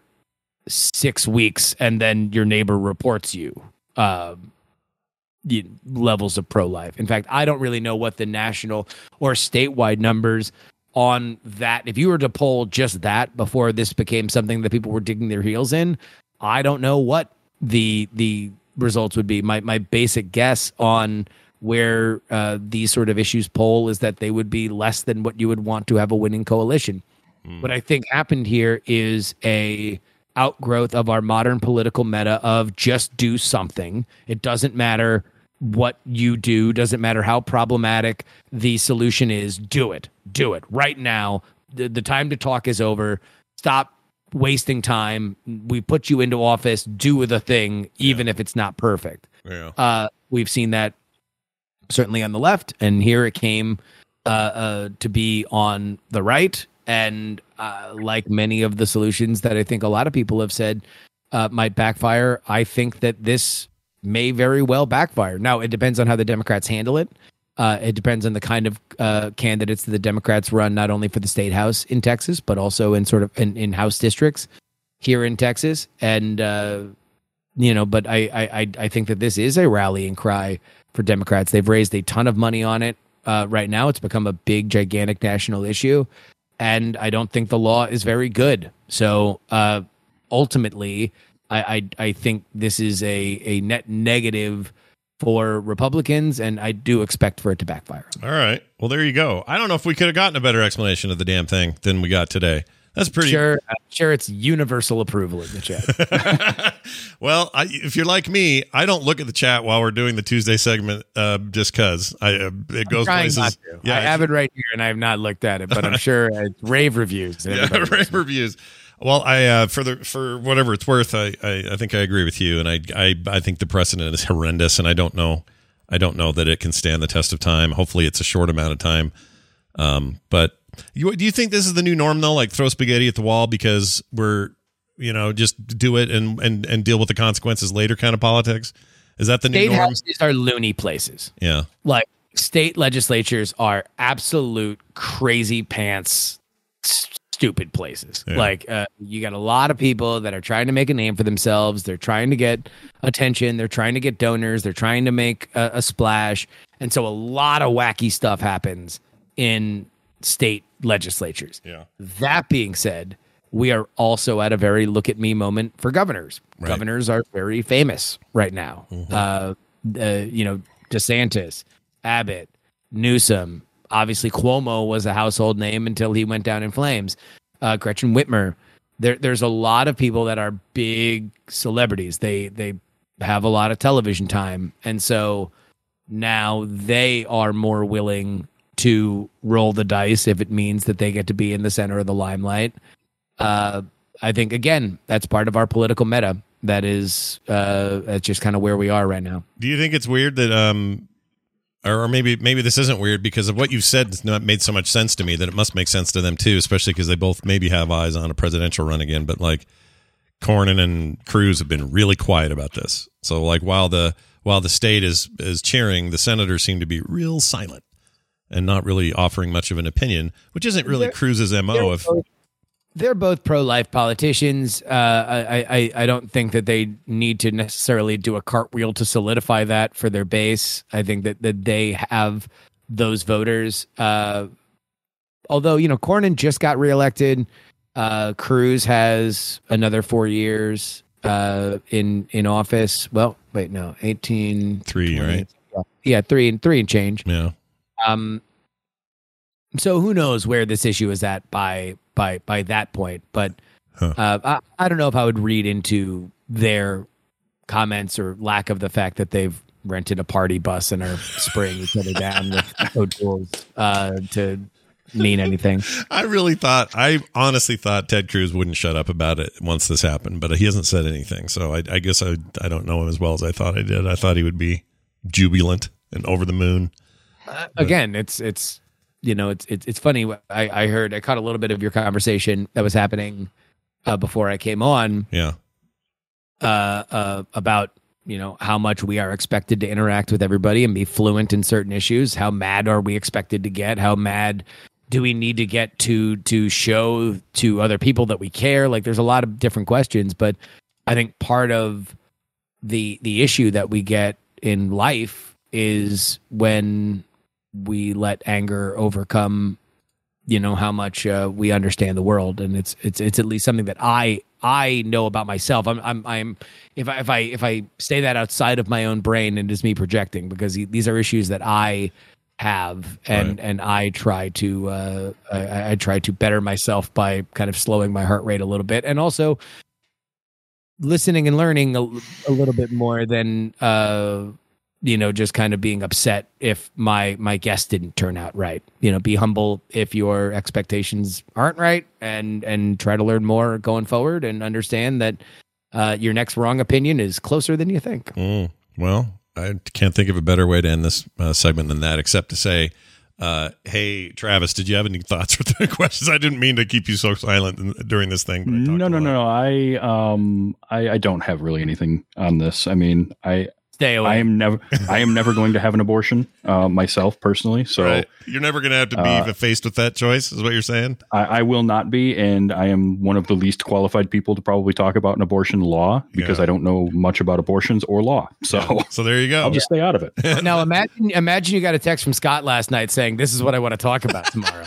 six weeks and then your neighbor reports you uh, the levels of pro-life. In fact, I don't really know what the national or statewide numbers on that. If you were to poll just that before this became something that people were digging their heels in, I don't know what the the results would be. My my basic guess on where uh, these sort of issues poll is that they would be less than what you would want to have a winning coalition. Mm. What I think happened here is a outgrowth of our modern political meta of just do something. It doesn't matter what you do, doesn't matter how problematic the solution is, do it. Do it right now. The, the time to talk is over. Stop wasting time. We put you into office, do the thing, even yeah. if it's not perfect. Yeah. Uh, we've seen that certainly on the left, and here it came uh, uh, to be on the right. And uh, like many of the solutions that I think a lot of people have said uh, might backfire, I think that this may very well backfire. Now, it depends on how the Democrats handle it. Uh, it depends on the kind of uh, candidates that the Democrats run, not only for the state house in Texas, but also in sort of in, in house districts here in Texas. And, uh, you know, but I, I, I think that this is a rallying cry for Democrats. They've raised a ton of money on it uh, right now. It's become a big, gigantic national issue. And I don't think the law is very good. So uh, ultimately, I, I I think this is a, a net negative for Republicans, and I do expect for it to backfire. All right. Well, there you go. I don't know if we could have gotten a better explanation of the damn thing than we got today. That's pretty sure. I'm sure it's universal approval in the chat. Well, I, if you're like me, I don't look at the chat while we're doing the Tuesday segment uh, just because I uh, it goes I'm places. Not to. Yeah, I have it right here, and I have not looked at it, but I'm sure it's rave reviews. Yeah, rave reviews. Well, I uh, for the for whatever it's worth, I, I, I think I agree with you, and I, I I think the precedent is horrendous, and I don't know I don't know that it can stand the test of time. Hopefully, it's a short amount of time, um, but. You, do you think this is the new norm though? Like throw spaghetti at the wall because we're, you know, just do it and and, and deal with the consequences later kind of politics? Is that the new norm? State houses are loony places. Yeah. Like state legislatures are absolute crazy pants, stupid places. Yeah. Like uh, you got a lot of people that are trying to make a name for themselves. They're trying to get attention. They're trying to get donors. They're trying to make a, a splash. And so a lot of wacky stuff happens in state legislatures. Yeah. That being said, we are also at a very look at me moment for governors. Right. Governors are very famous right now. Mm-hmm. Uh, uh, you know, DeSantis, Abbott, Newsom. Obviously, Cuomo was a household name until he went down in flames. Uh, Gretchen Whitmer. There, there's a lot of people that are big celebrities. They they have a lot of television time, and so now they are more willing to roll the dice if it means that they get to be in the center of the limelight. Uh, I think, again, that's part of our political meta. That is uh, that's just kind of where we are right now. Do you think it's weird that, um, or maybe maybe this isn't weird because of what you've said has not made so much sense to me that it must make sense to them too, especially because they both maybe have eyes on a presidential run again. But like Cornyn and Cruz have been really quiet about this. So like while the while the state is is cheering, the senators seem to be real silent and not really offering much of an opinion, which isn't really They're- Cruz's M O. If They're both pro-life politicians. Uh, I, I I don't think that they need to necessarily do a cartwheel to solidify that for their base. I think that, that they have those voters. Uh, although, you know, Cornyn just got reelected. Uh, Cruz has another four years uh, in in office. Well, wait, no, eighteen three, right? Yeah, three and three and change. Yeah. Um. So who knows where this issue is at by by by that point? But Huh. uh, I I don't know if I would read into their comments or lack of the fact that they've rented a party bus and are spraying each other down with code tools uh, to mean anything. I really thought, I honestly thought Ted Cruz wouldn't shut up about it once this happened, but he hasn't said anything. So I, I guess I I don't know him as well as I thought I did. I thought he would be jubilant and over the moon. Uh, again, it's it's you know it's it's it's funny. I I heard I caught a little bit of your conversation that was happening uh, before I came on. Yeah. Uh, uh, about you know how much we are expected to interact with everybody and be fluent in certain issues. How mad are we expected to get? How mad do we need to get to to show to other people that we care? Like, there's a lot of different questions, but I think part of the the issue that we get in life is when we let anger overcome, you know, how much uh, we understand the world, and it's it's it's at least something that I I know about myself. I'm I'm I'm if I if I if I say that outside of my own brain, and it's me projecting, because these are issues that I have, and Right. and I try to uh, I, I try to better myself by kind of slowing my heart rate a little bit, and also listening and learning a, a little bit more than uh, you know, just kind of being upset if my my guest didn't turn out right. You know, be humble if your expectations aren't right, and and try to learn more going forward, and understand that uh, your next wrong opinion is closer than you think. Mm, well, I can't think of a better way to end this uh, segment than that, except to say, uh, hey, Travis, did you have any thoughts or questions? I didn't mean to keep you so silent in- during this thing. But I talked No, a no, lot. no, no. I um, I, I don't have really anything on this. I mean, I Stay away. I am never I am never going to have an abortion uh, myself personally. So Right. You're never going to have to be uh, faced with that choice, is what you're saying? I, I will not be, and I am one of the least qualified people to probably talk about an abortion law because Yeah. I don't know much about abortions or law. So So there you go. I'll just stay out of it. Now imagine imagine you got a text from Scott last night saying, "This is what I want to talk about tomorrow."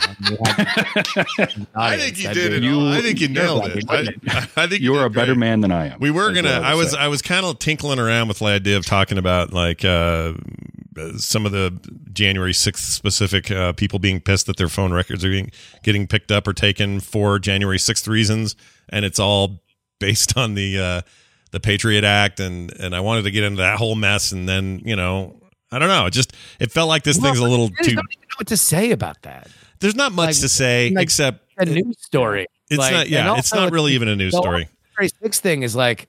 I think you That'd did be- it. all. I think you you're nailed right, it. you I, did I think you You're did a better great. man than I am. We were is gonna. what I would was. say. I was kind of tinkling around with the idea of talking about like uh, some of the January sixth specific uh, people being pissed that their phone records are being getting picked up or taken for January sixth reasons, and it's all based on the uh, the Patriot Act, and and I wanted to get into that whole mess, and then you know I don't know. It just it felt like this Well, thing's a little I just too. don't even know what to say about that. There's not much like- to say like except A news story. it's Like, not. and Yeah, it's also not really even a news the story. January sixth thing is like,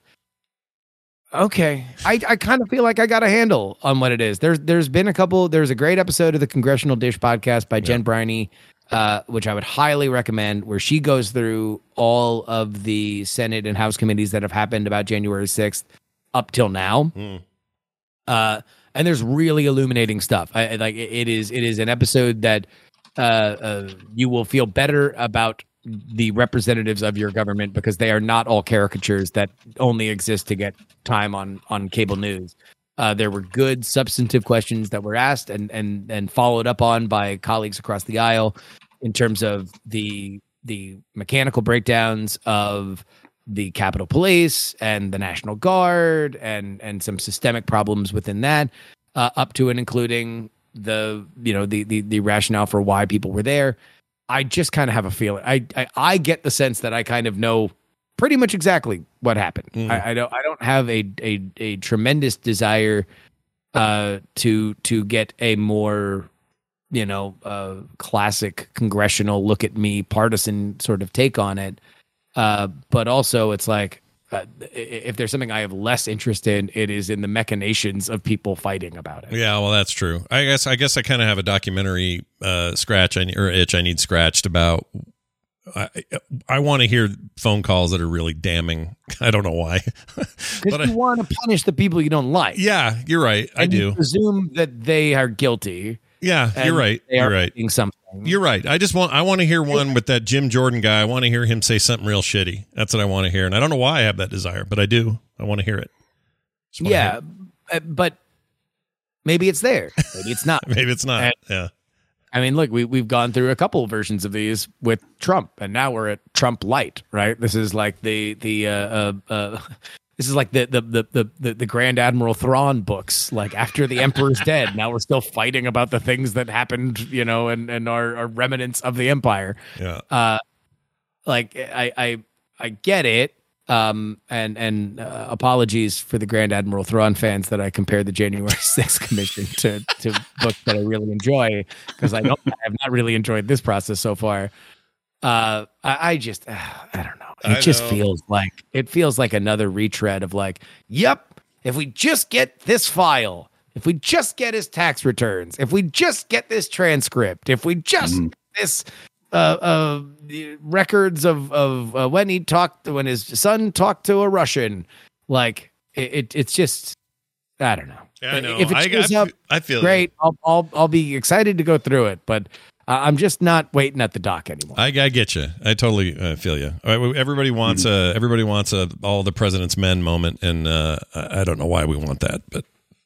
okay, I, I kind of feel like I got a handle on what it is. There's there's been a couple. There's a great episode of the Congressional Dish podcast by Jen Briney, uh, which I would highly recommend, where she goes through all of the Senate and House committees that have happened about January sixth up till now. Mm. Uh, and there's really illuminating stuff. I, I- like it it is it is an episode that uh, uh, you will feel better about the representatives of your government, because they are not all caricatures that only exist to get time on on cable news. Uh, there were good substantive questions that were asked and and and followed up on by colleagues across the aisle in terms of the the mechanical breakdowns of the Capitol Police and the National Guard, and and some systemic problems within that, uh, up to and including the you know the the the rationale for why people were there. I just kind of have a feeling. I, I I get the sense that I kind of know pretty much exactly what happened. Mm. I, I don't I don't have a a, a tremendous desire uh, to to get a more you know uh, classic congressional look at me partisan sort of take on it. Uh, but also, it's like uh, if there's something I have less interest in, it is in the machinations of people fighting about it. Yeah, well, that's true. I guess I guess I kind of have a documentary uh, scratch I, or itch I need scratched about I, I want to hear phone calls that are really damning. I don't know why. Because you want to punish the people you don't like. Yeah, you're right. I and do. You presume that they are guilty. Yeah, you're right. They you're are right. doing something. You're right. I just want I want to hear one with that Jim Jordan guy. I want to hear him say something real shitty. That's what I want to hear. And I don't know why I have that desire, but I do. I want to hear it. Yeah, hear it. but maybe it's there. Maybe it's not. maybe it's not. And, yeah. I mean, look, we we've gone through a couple of versions of these with Trump, and now we're at Trump Light, right? This is like the the uh, uh, uh, this is like the the, the the the Grand Admiral Thrawn books. Like after the Emperor's dead, now we're still fighting about the things that happened, you know, and and are, are remnants of the Empire. Yeah. Uh, like I I I get it. Um, and and uh, apologies for the Grand Admiral Thrawn fans that I compared the January sixth Commission to to books that I really enjoy, because I don't I have not really enjoyed this process so far. Uh, I, I just uh, I don't know. It I just know. feels like it feels like another retread of like, yep, if we just get this file, if we just get his tax returns, if we just get this transcript, if we just Mm-hmm. get this. Uh, uh, the records of of uh, when he talked, when his son talked to a Russian, like it, it it's just, I don't know. Yeah, I know. If it I, shows I, up, I feel great. I'll, I'll I'll be excited to go through it, but uh, I'm just not waiting at the dock anymore. I, I get you. I totally uh, feel you. All right, everybody wants a everybody wants a all the president's men moment, and uh, I I don't know why we want that, but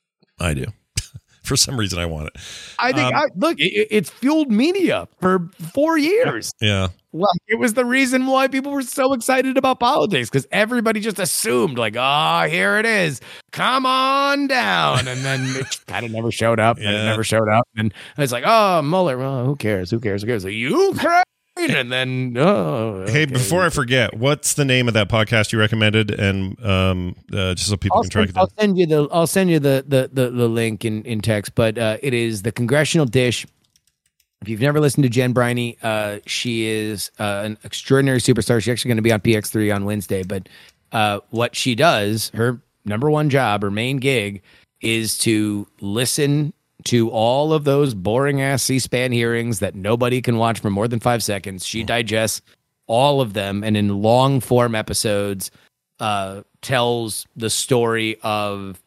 I do. For some reason, I want it. I think, Um, I, look, it, it's fueled media for four years. Yeah. Like, it was the reason why people were so excited about politics, because everybody just assumed, like, oh, here it is. Come on down. And then it kind of never showed up. And Yeah. it never showed up. And it's like, oh, Mueller, well, who cares? Who cares? Who cares? Like, Ukraine. And then, oh. Hey, okay. before I forget, what's the name of that podcast you recommended? And um, uh, just so people I'll can track send, it down. I'll send you the I'll send you the the the, the link in, in text, but uh, it is the Congressional Dish. If you've never listened to Jen Briney, uh, she is uh, an extraordinary superstar. She's actually going to be on P X three on Wednesday. But uh, what she does, her number one job, her main gig, is to listen to all of those boring ass C-SPAN hearings that nobody can watch for more than five seconds. She digests all of them, and in long form episodes, uh, tells the story of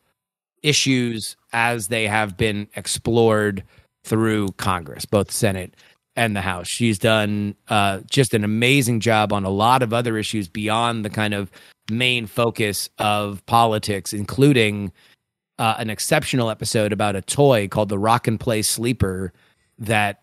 issues as they have been explored through Congress, both Senate and the House. She's done uh, just an amazing job on a lot of other issues beyond the kind of main focus of politics, including uh, an exceptional episode about a toy called the Rock and Play Sleeper that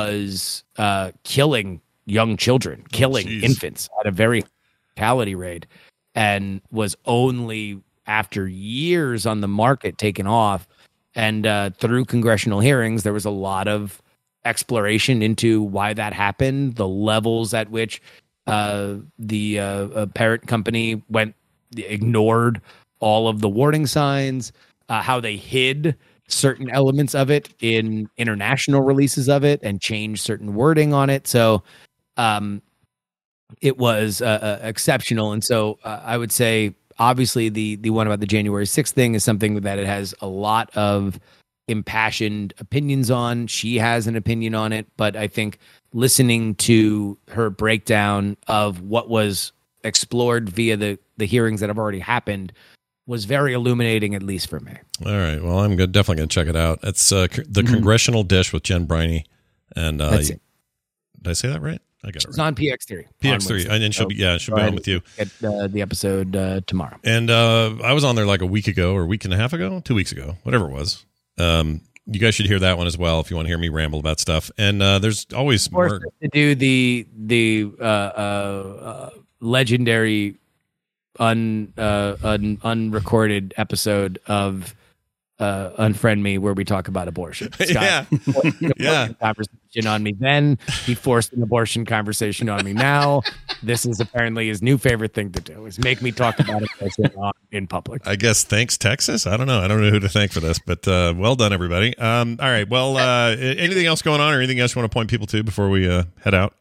was uh, killing young children, killing geez. infants at a very fatality rate, and was only after years on the market taken off. And uh, through congressional hearings, there was a lot of exploration into why that happened, the levels at which uh, the uh, uh, parent company went ignored all of the warning signs, uh, how they hid certain elements of it in international releases of it and changed certain wording on it. So um, it was uh, uh, exceptional. And so uh, I would say, obviously, the the one about the January sixth thing is something that it has a lot of impassioned opinions on. She has an opinion on it, but I think listening to her breakdown of what was explored via the, the hearings that have already happened was very illuminating, at least for me. All right. Well, I'm good, definitely going to check it out. It's uh, c- the Mm-hmm. Congressional Dish with Jen Briney. And uh, That's it. did I say that right? I got it It's right. on P X three. P on X three. Wednesday. And then she'll be, yeah, she'll go be on ahead with you. and Get uh, the episode uh, tomorrow. And uh, I was on there like a week ago or a week and a half ago, two weeks ago, whatever it was. Um, you guys should hear that one as well if you want to hear me ramble about stuff. And uh, there's always more. Forced us to do the the uh, uh, uh, legendary un, uh, un unrecorded episode of uh, Unfriend Me, where we talk about abortion. Scott Yeah. forced an Yeah. abortion conversation on me then. He forced an abortion conversation on me now. This is apparently his new favorite thing to do: is make me talk about abortion on, in public. I guess thanks, Texas. I don't know. I don't know who to thank for this, but uh, well done, everybody. Um, all right. Well, uh, anything else going on or anything else you want to point people to before we uh, head out?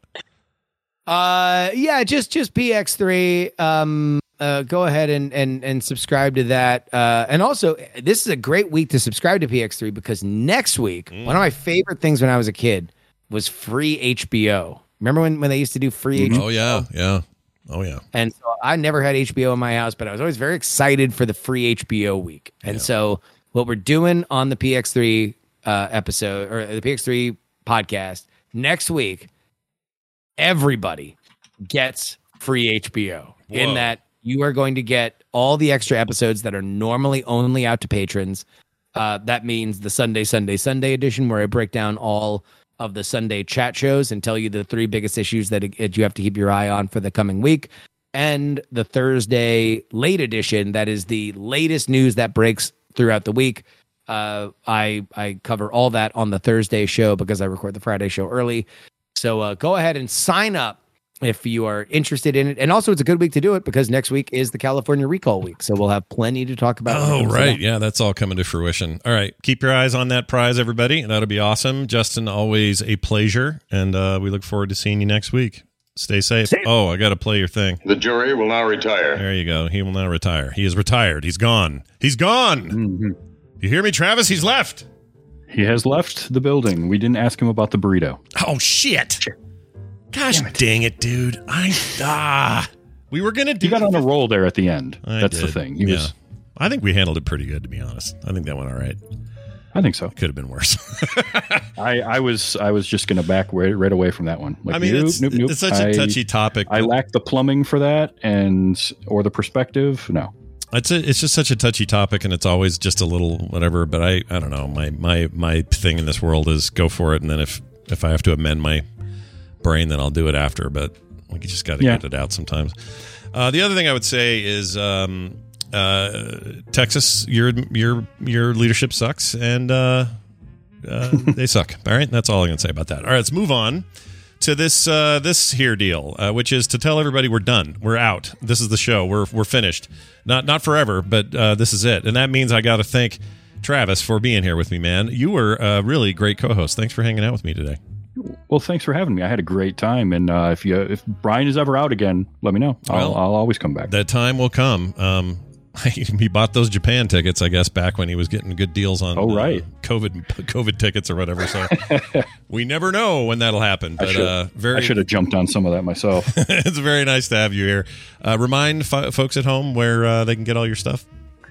Uh, yeah, just just P X three. Um, uh, go ahead and and and subscribe to that. Uh, and also, this is a great week to subscribe to P X three because next week, Mm. one of my favorite things when I was a kid was free H B O. Remember when, when they used to do free H B O? Oh, yeah. Yeah. Oh, yeah. And so I never had H B O in my house, but I was always very excited for the free H B O week. And Yeah. so what we're doing on the P X three uh, episode or the P X three podcast next week, everybody gets free H B O in Whoa. that you are going to get all the extra episodes that are normally only out to patrons. Uh, that means the Sunday, Sunday, Sunday edition, where I break down all of the Sunday chat shows and tell you the three biggest issues that, that you have to keep your eye on for the coming week. And the Thursday late edition, that is the latest news that breaks throughout the week. Uh, I I cover all that on the Thursday show because I record the Friday show early. So uh, go ahead and sign up if you are interested in it. And also, it's a good week to do it because next week is the California recall week. So we'll have plenty to talk about. Oh, right. Yeah, that's all coming to fruition. All right. Keep your eyes on that prize, everybody. That'll be awesome. Justin, always a pleasure. And uh, we look forward to seeing you next week. Stay safe. Safe. Oh, I got to play your thing. The jury will now retire. There you go. He will now retire. He is retired. He's gone. He's gone. Mm-hmm. You hear me, Travis? He's left. He has left the building. We didn't ask him about the burrito. Oh, shit. Gosh it. dang it, dude. I ah. We were going to do You got on a roll there at the end. I That's did. the thing. He yeah. was, I think we handled it pretty good, to be honest. I think that went all right. I think so. Could have been worse. I, I was I was just going to back right, right away from that one. Like, I mean, nope, it's, nope, nope. it's such a I- touchy topic. I lack the plumbing for that and or the perspective. No. It's a, it's just such a touchy topic, and it's always just a little whatever. But I, I don't know. My my my thing in this world is go for it, and then if if I have to amend my brain, then I'll do it after. But we just got to Yeah. get it out sometimes. Uh, the other thing I would say is um, uh, Texas, your your your leadership sucks, and uh, uh, they suck. All right, that's all I'm going to say about that. All right, let's move on to this uh, this here deal, uh, which is to tell everybody we're done, we're out. This is the show. We're we're finished. Not not forever, but uh, this is it. And that means I got to thank Travis for being here with me, man. You were a really great co-host. Thanks for hanging out with me today. Well, thanks for having me. I had a great time. And uh, if you if Brian is ever out again, let me know. I'll, Well, I'll always come back. That time will come. Um, he bought those Japan tickets, I guess, back when he was getting good deals on Oh, right. uh, COVID COVID tickets or whatever. So we never know when that'll happen. I But should, uh, very, I should have jumped on some of that myself. it's very nice to have you here. Uh, remind fo- folks at home where uh, they can get all your stuff.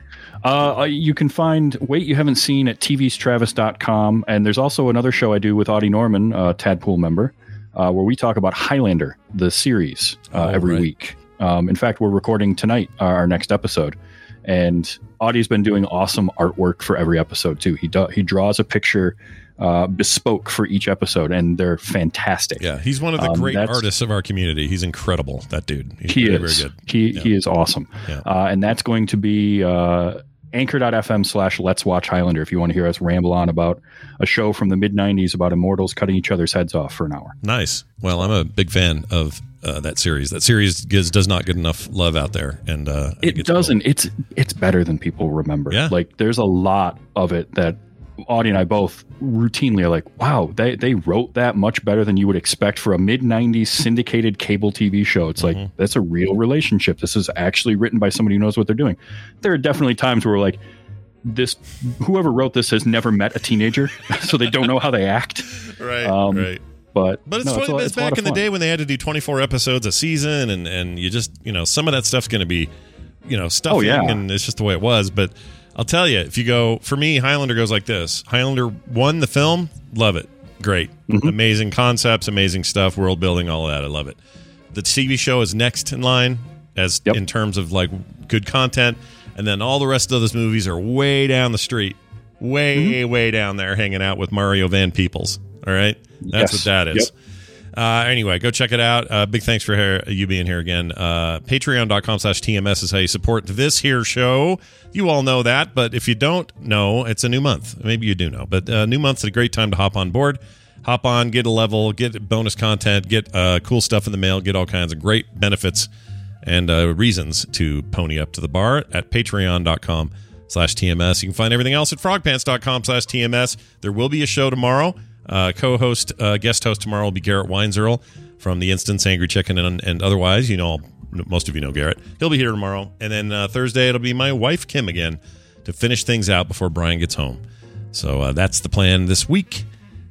Uh, you can find Wait You Haven't Seen at t v s travis dot com. And there's also another show I do with Audie Norman, a Tadpool member, uh, where we talk about Highlander, the series, uh, Oh, every right. week. Um, in fact, we're recording tonight, uh, our next episode. And Audie's been doing awesome artwork for every episode, too. He, do- he draws a picture uh, bespoke for each episode, and they're fantastic. Yeah, he's one of the Um, great that's- artists of our community. He's incredible, that dude. He's He very, is. very good. He Yeah. he is awesome. Yeah. Uh, and that's going to be uh, anchor.fm slash let's watch Highlander if you want to hear us ramble on about a show from the mid nineties about immortals cutting each other's heads off for an hour. Nice. Well, I'm a big fan of uh, that series. That series gives, does not get enough love out there, and uh, I think It it's cool. doesn't. It's it's better than people remember. Yeah. Like there's a lot of it that Audie and I both routinely are like, wow, they, they wrote that much better than you would expect for a mid nineties syndicated cable T V show. It's Mm-hmm. like, that's a real relationship. This is actually written by somebody who knows what they're doing. There are definitely times where we're like, this, whoever wrote this has never met a teenager, so they don't know how they act. Right, Um, right. But, But it's, no, funny, a- it's a lot back of in the fun. day when they had to do twenty-four episodes a season, and, and you just, you know, some of that stuff's going to be, you know, stuffing, Oh, yeah. and it's just the way it was. But I'll tell you, if you go, for me, Highlander goes like this. Highlander one, the film, love it. Great. Mm-hmm. Amazing concepts, amazing stuff, world building, all of that. I love it. The T V show is next in line as Yep. in terms of like good content. And then all the rest of those movies are way down the street, way, Mm-hmm. way down there hanging out with Mario Van Peebles. All right? That's Yes. what that is. Yep. Uh, anyway, go check it out. Uh, big thanks for here, you being here again. Uh, Patreon.com slash TMS is how you support this here show. You all know that, but if you don't know, it's a new month. Maybe you do know, but uh, new month's a great time to hop on board. Hop on, get a level, get bonus content, get uh, cool stuff in the mail, get all kinds of great benefits and uh, reasons to pony up to the bar at patreon.com slash TMS. You can find everything else at frogpants.com slash TMS. There will be a show tomorrow. Uh, co-host, uh, guest host tomorrow will be Garrett Weinzierl from The Instance, Angry Chicken, and, and otherwise. You know, most of you know Garrett. He'll be here tomorrow. And then uh, Thursday, it'll be my wife, Kim, again, to finish things out before Brian gets home. So uh, that's the plan this week.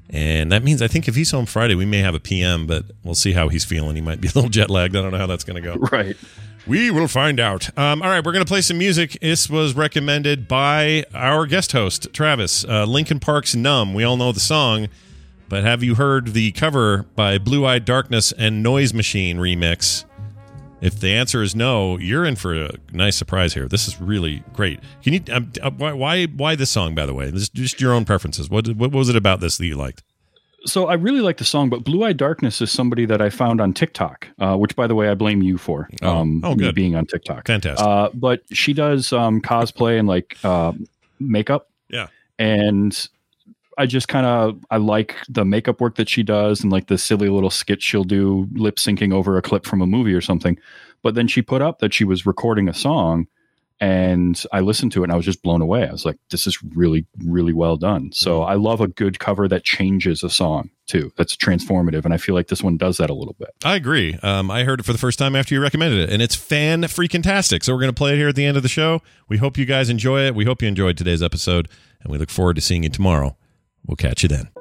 And that means I think if he's home Friday, we may have a P M, but we'll see how he's feeling. He might be a little jet lagged. I don't know how that's going to go. Right. We will find out. Um, all right, we're going to play some music. This was recommended by our guest host, Travis. Uh, Linkin Park's Numb. We all know the song, but have you heard the cover by Blue Eyed Darkness and Noise Machine remix? If the answer is no, you're in for a nice surprise here. This is really great. Can you? Um, uh, why? Why this song? By the way, this is just your own preferences. What? What was it about this that you liked? So I really like the song, but Blue Eyed Darkness is somebody that I found on TikTok, uh, which, by the way, I blame you for. Um, oh, oh, good. Being on TikTok, fantastic. Uh, but she does um, cosplay and like uh, makeup. Yeah, and I just kind of I like the makeup work that she does and like the silly little skits she'll do lip syncing over a clip from a movie or something. But then she put up that she was recording a song, and I listened to it and I was just blown away. I was like, this is really, really well done. So I love a good cover that changes a song too. That's transformative. And I feel like this one does that a little bit. I agree. Um, I heard it for the first time after you recommended it, and it's fan freaking tastic. So we're going to play it here at the end of the show. We hope you guys enjoy it. We hope you enjoyed today's episode, and we look forward to seeing you tomorrow. We'll catch you then.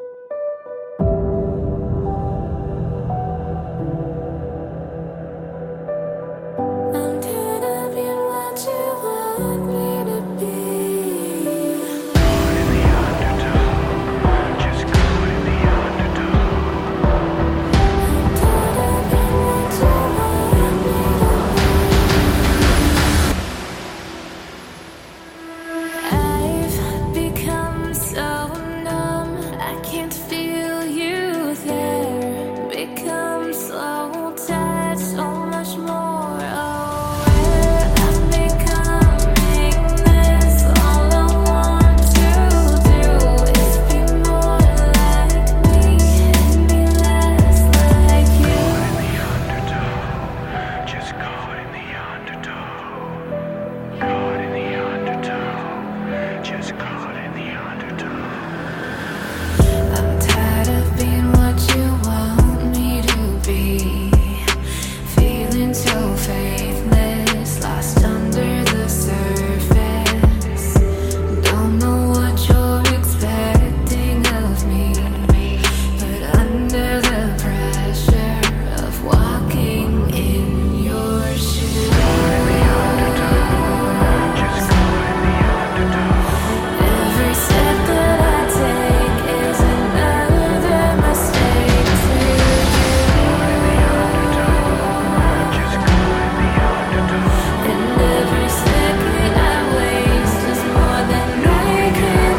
I've become so numb, I can't feel you there. Become slow touch, so much more aware. I'm becoming this. All I want to do is be more like me and be less like you. Just caught in the undertow. Caught in the undertow. Just caught in the undertow. I'm tired of being what you want me to be. Feeling so faithless, lost under the surface. Don't know what you're expecting of me, but under the pressure of walking in your shoes. Every step that I take is another mistake to you. And every second I waste is more than I can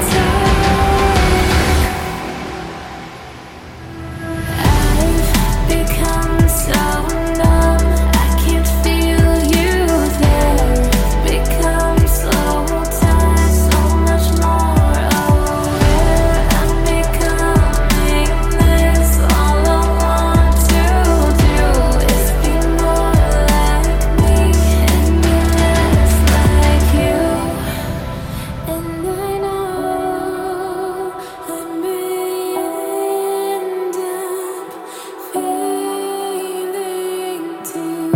take. I've become so numb, I can't feel you there. Become slow touch, so much more aware. I'm becoming this. All I want to do is be more like me and be less like you. And I know I'm end up failing too.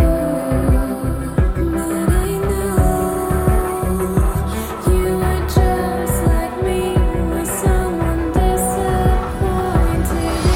But I know you are just like me, with someone disappointed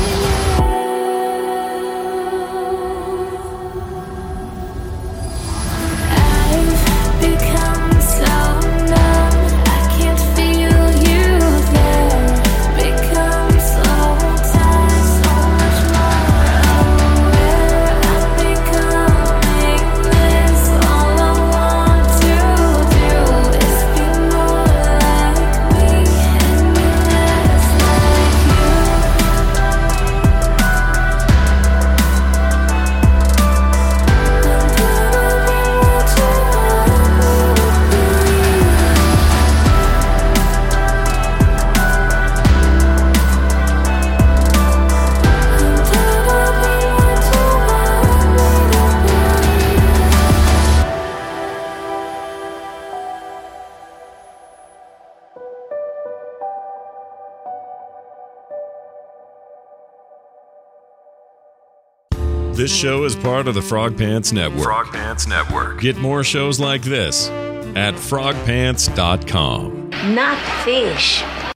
in you. I've become so numb, I can't feel you there. Become slow touch, so much more aware. I'm becoming this. All I want to do is be more like me and be less like you. This show is part of the Frog Pants Network. Frog Pants Network. Get more shows like this at frog pants dot com. Not fish.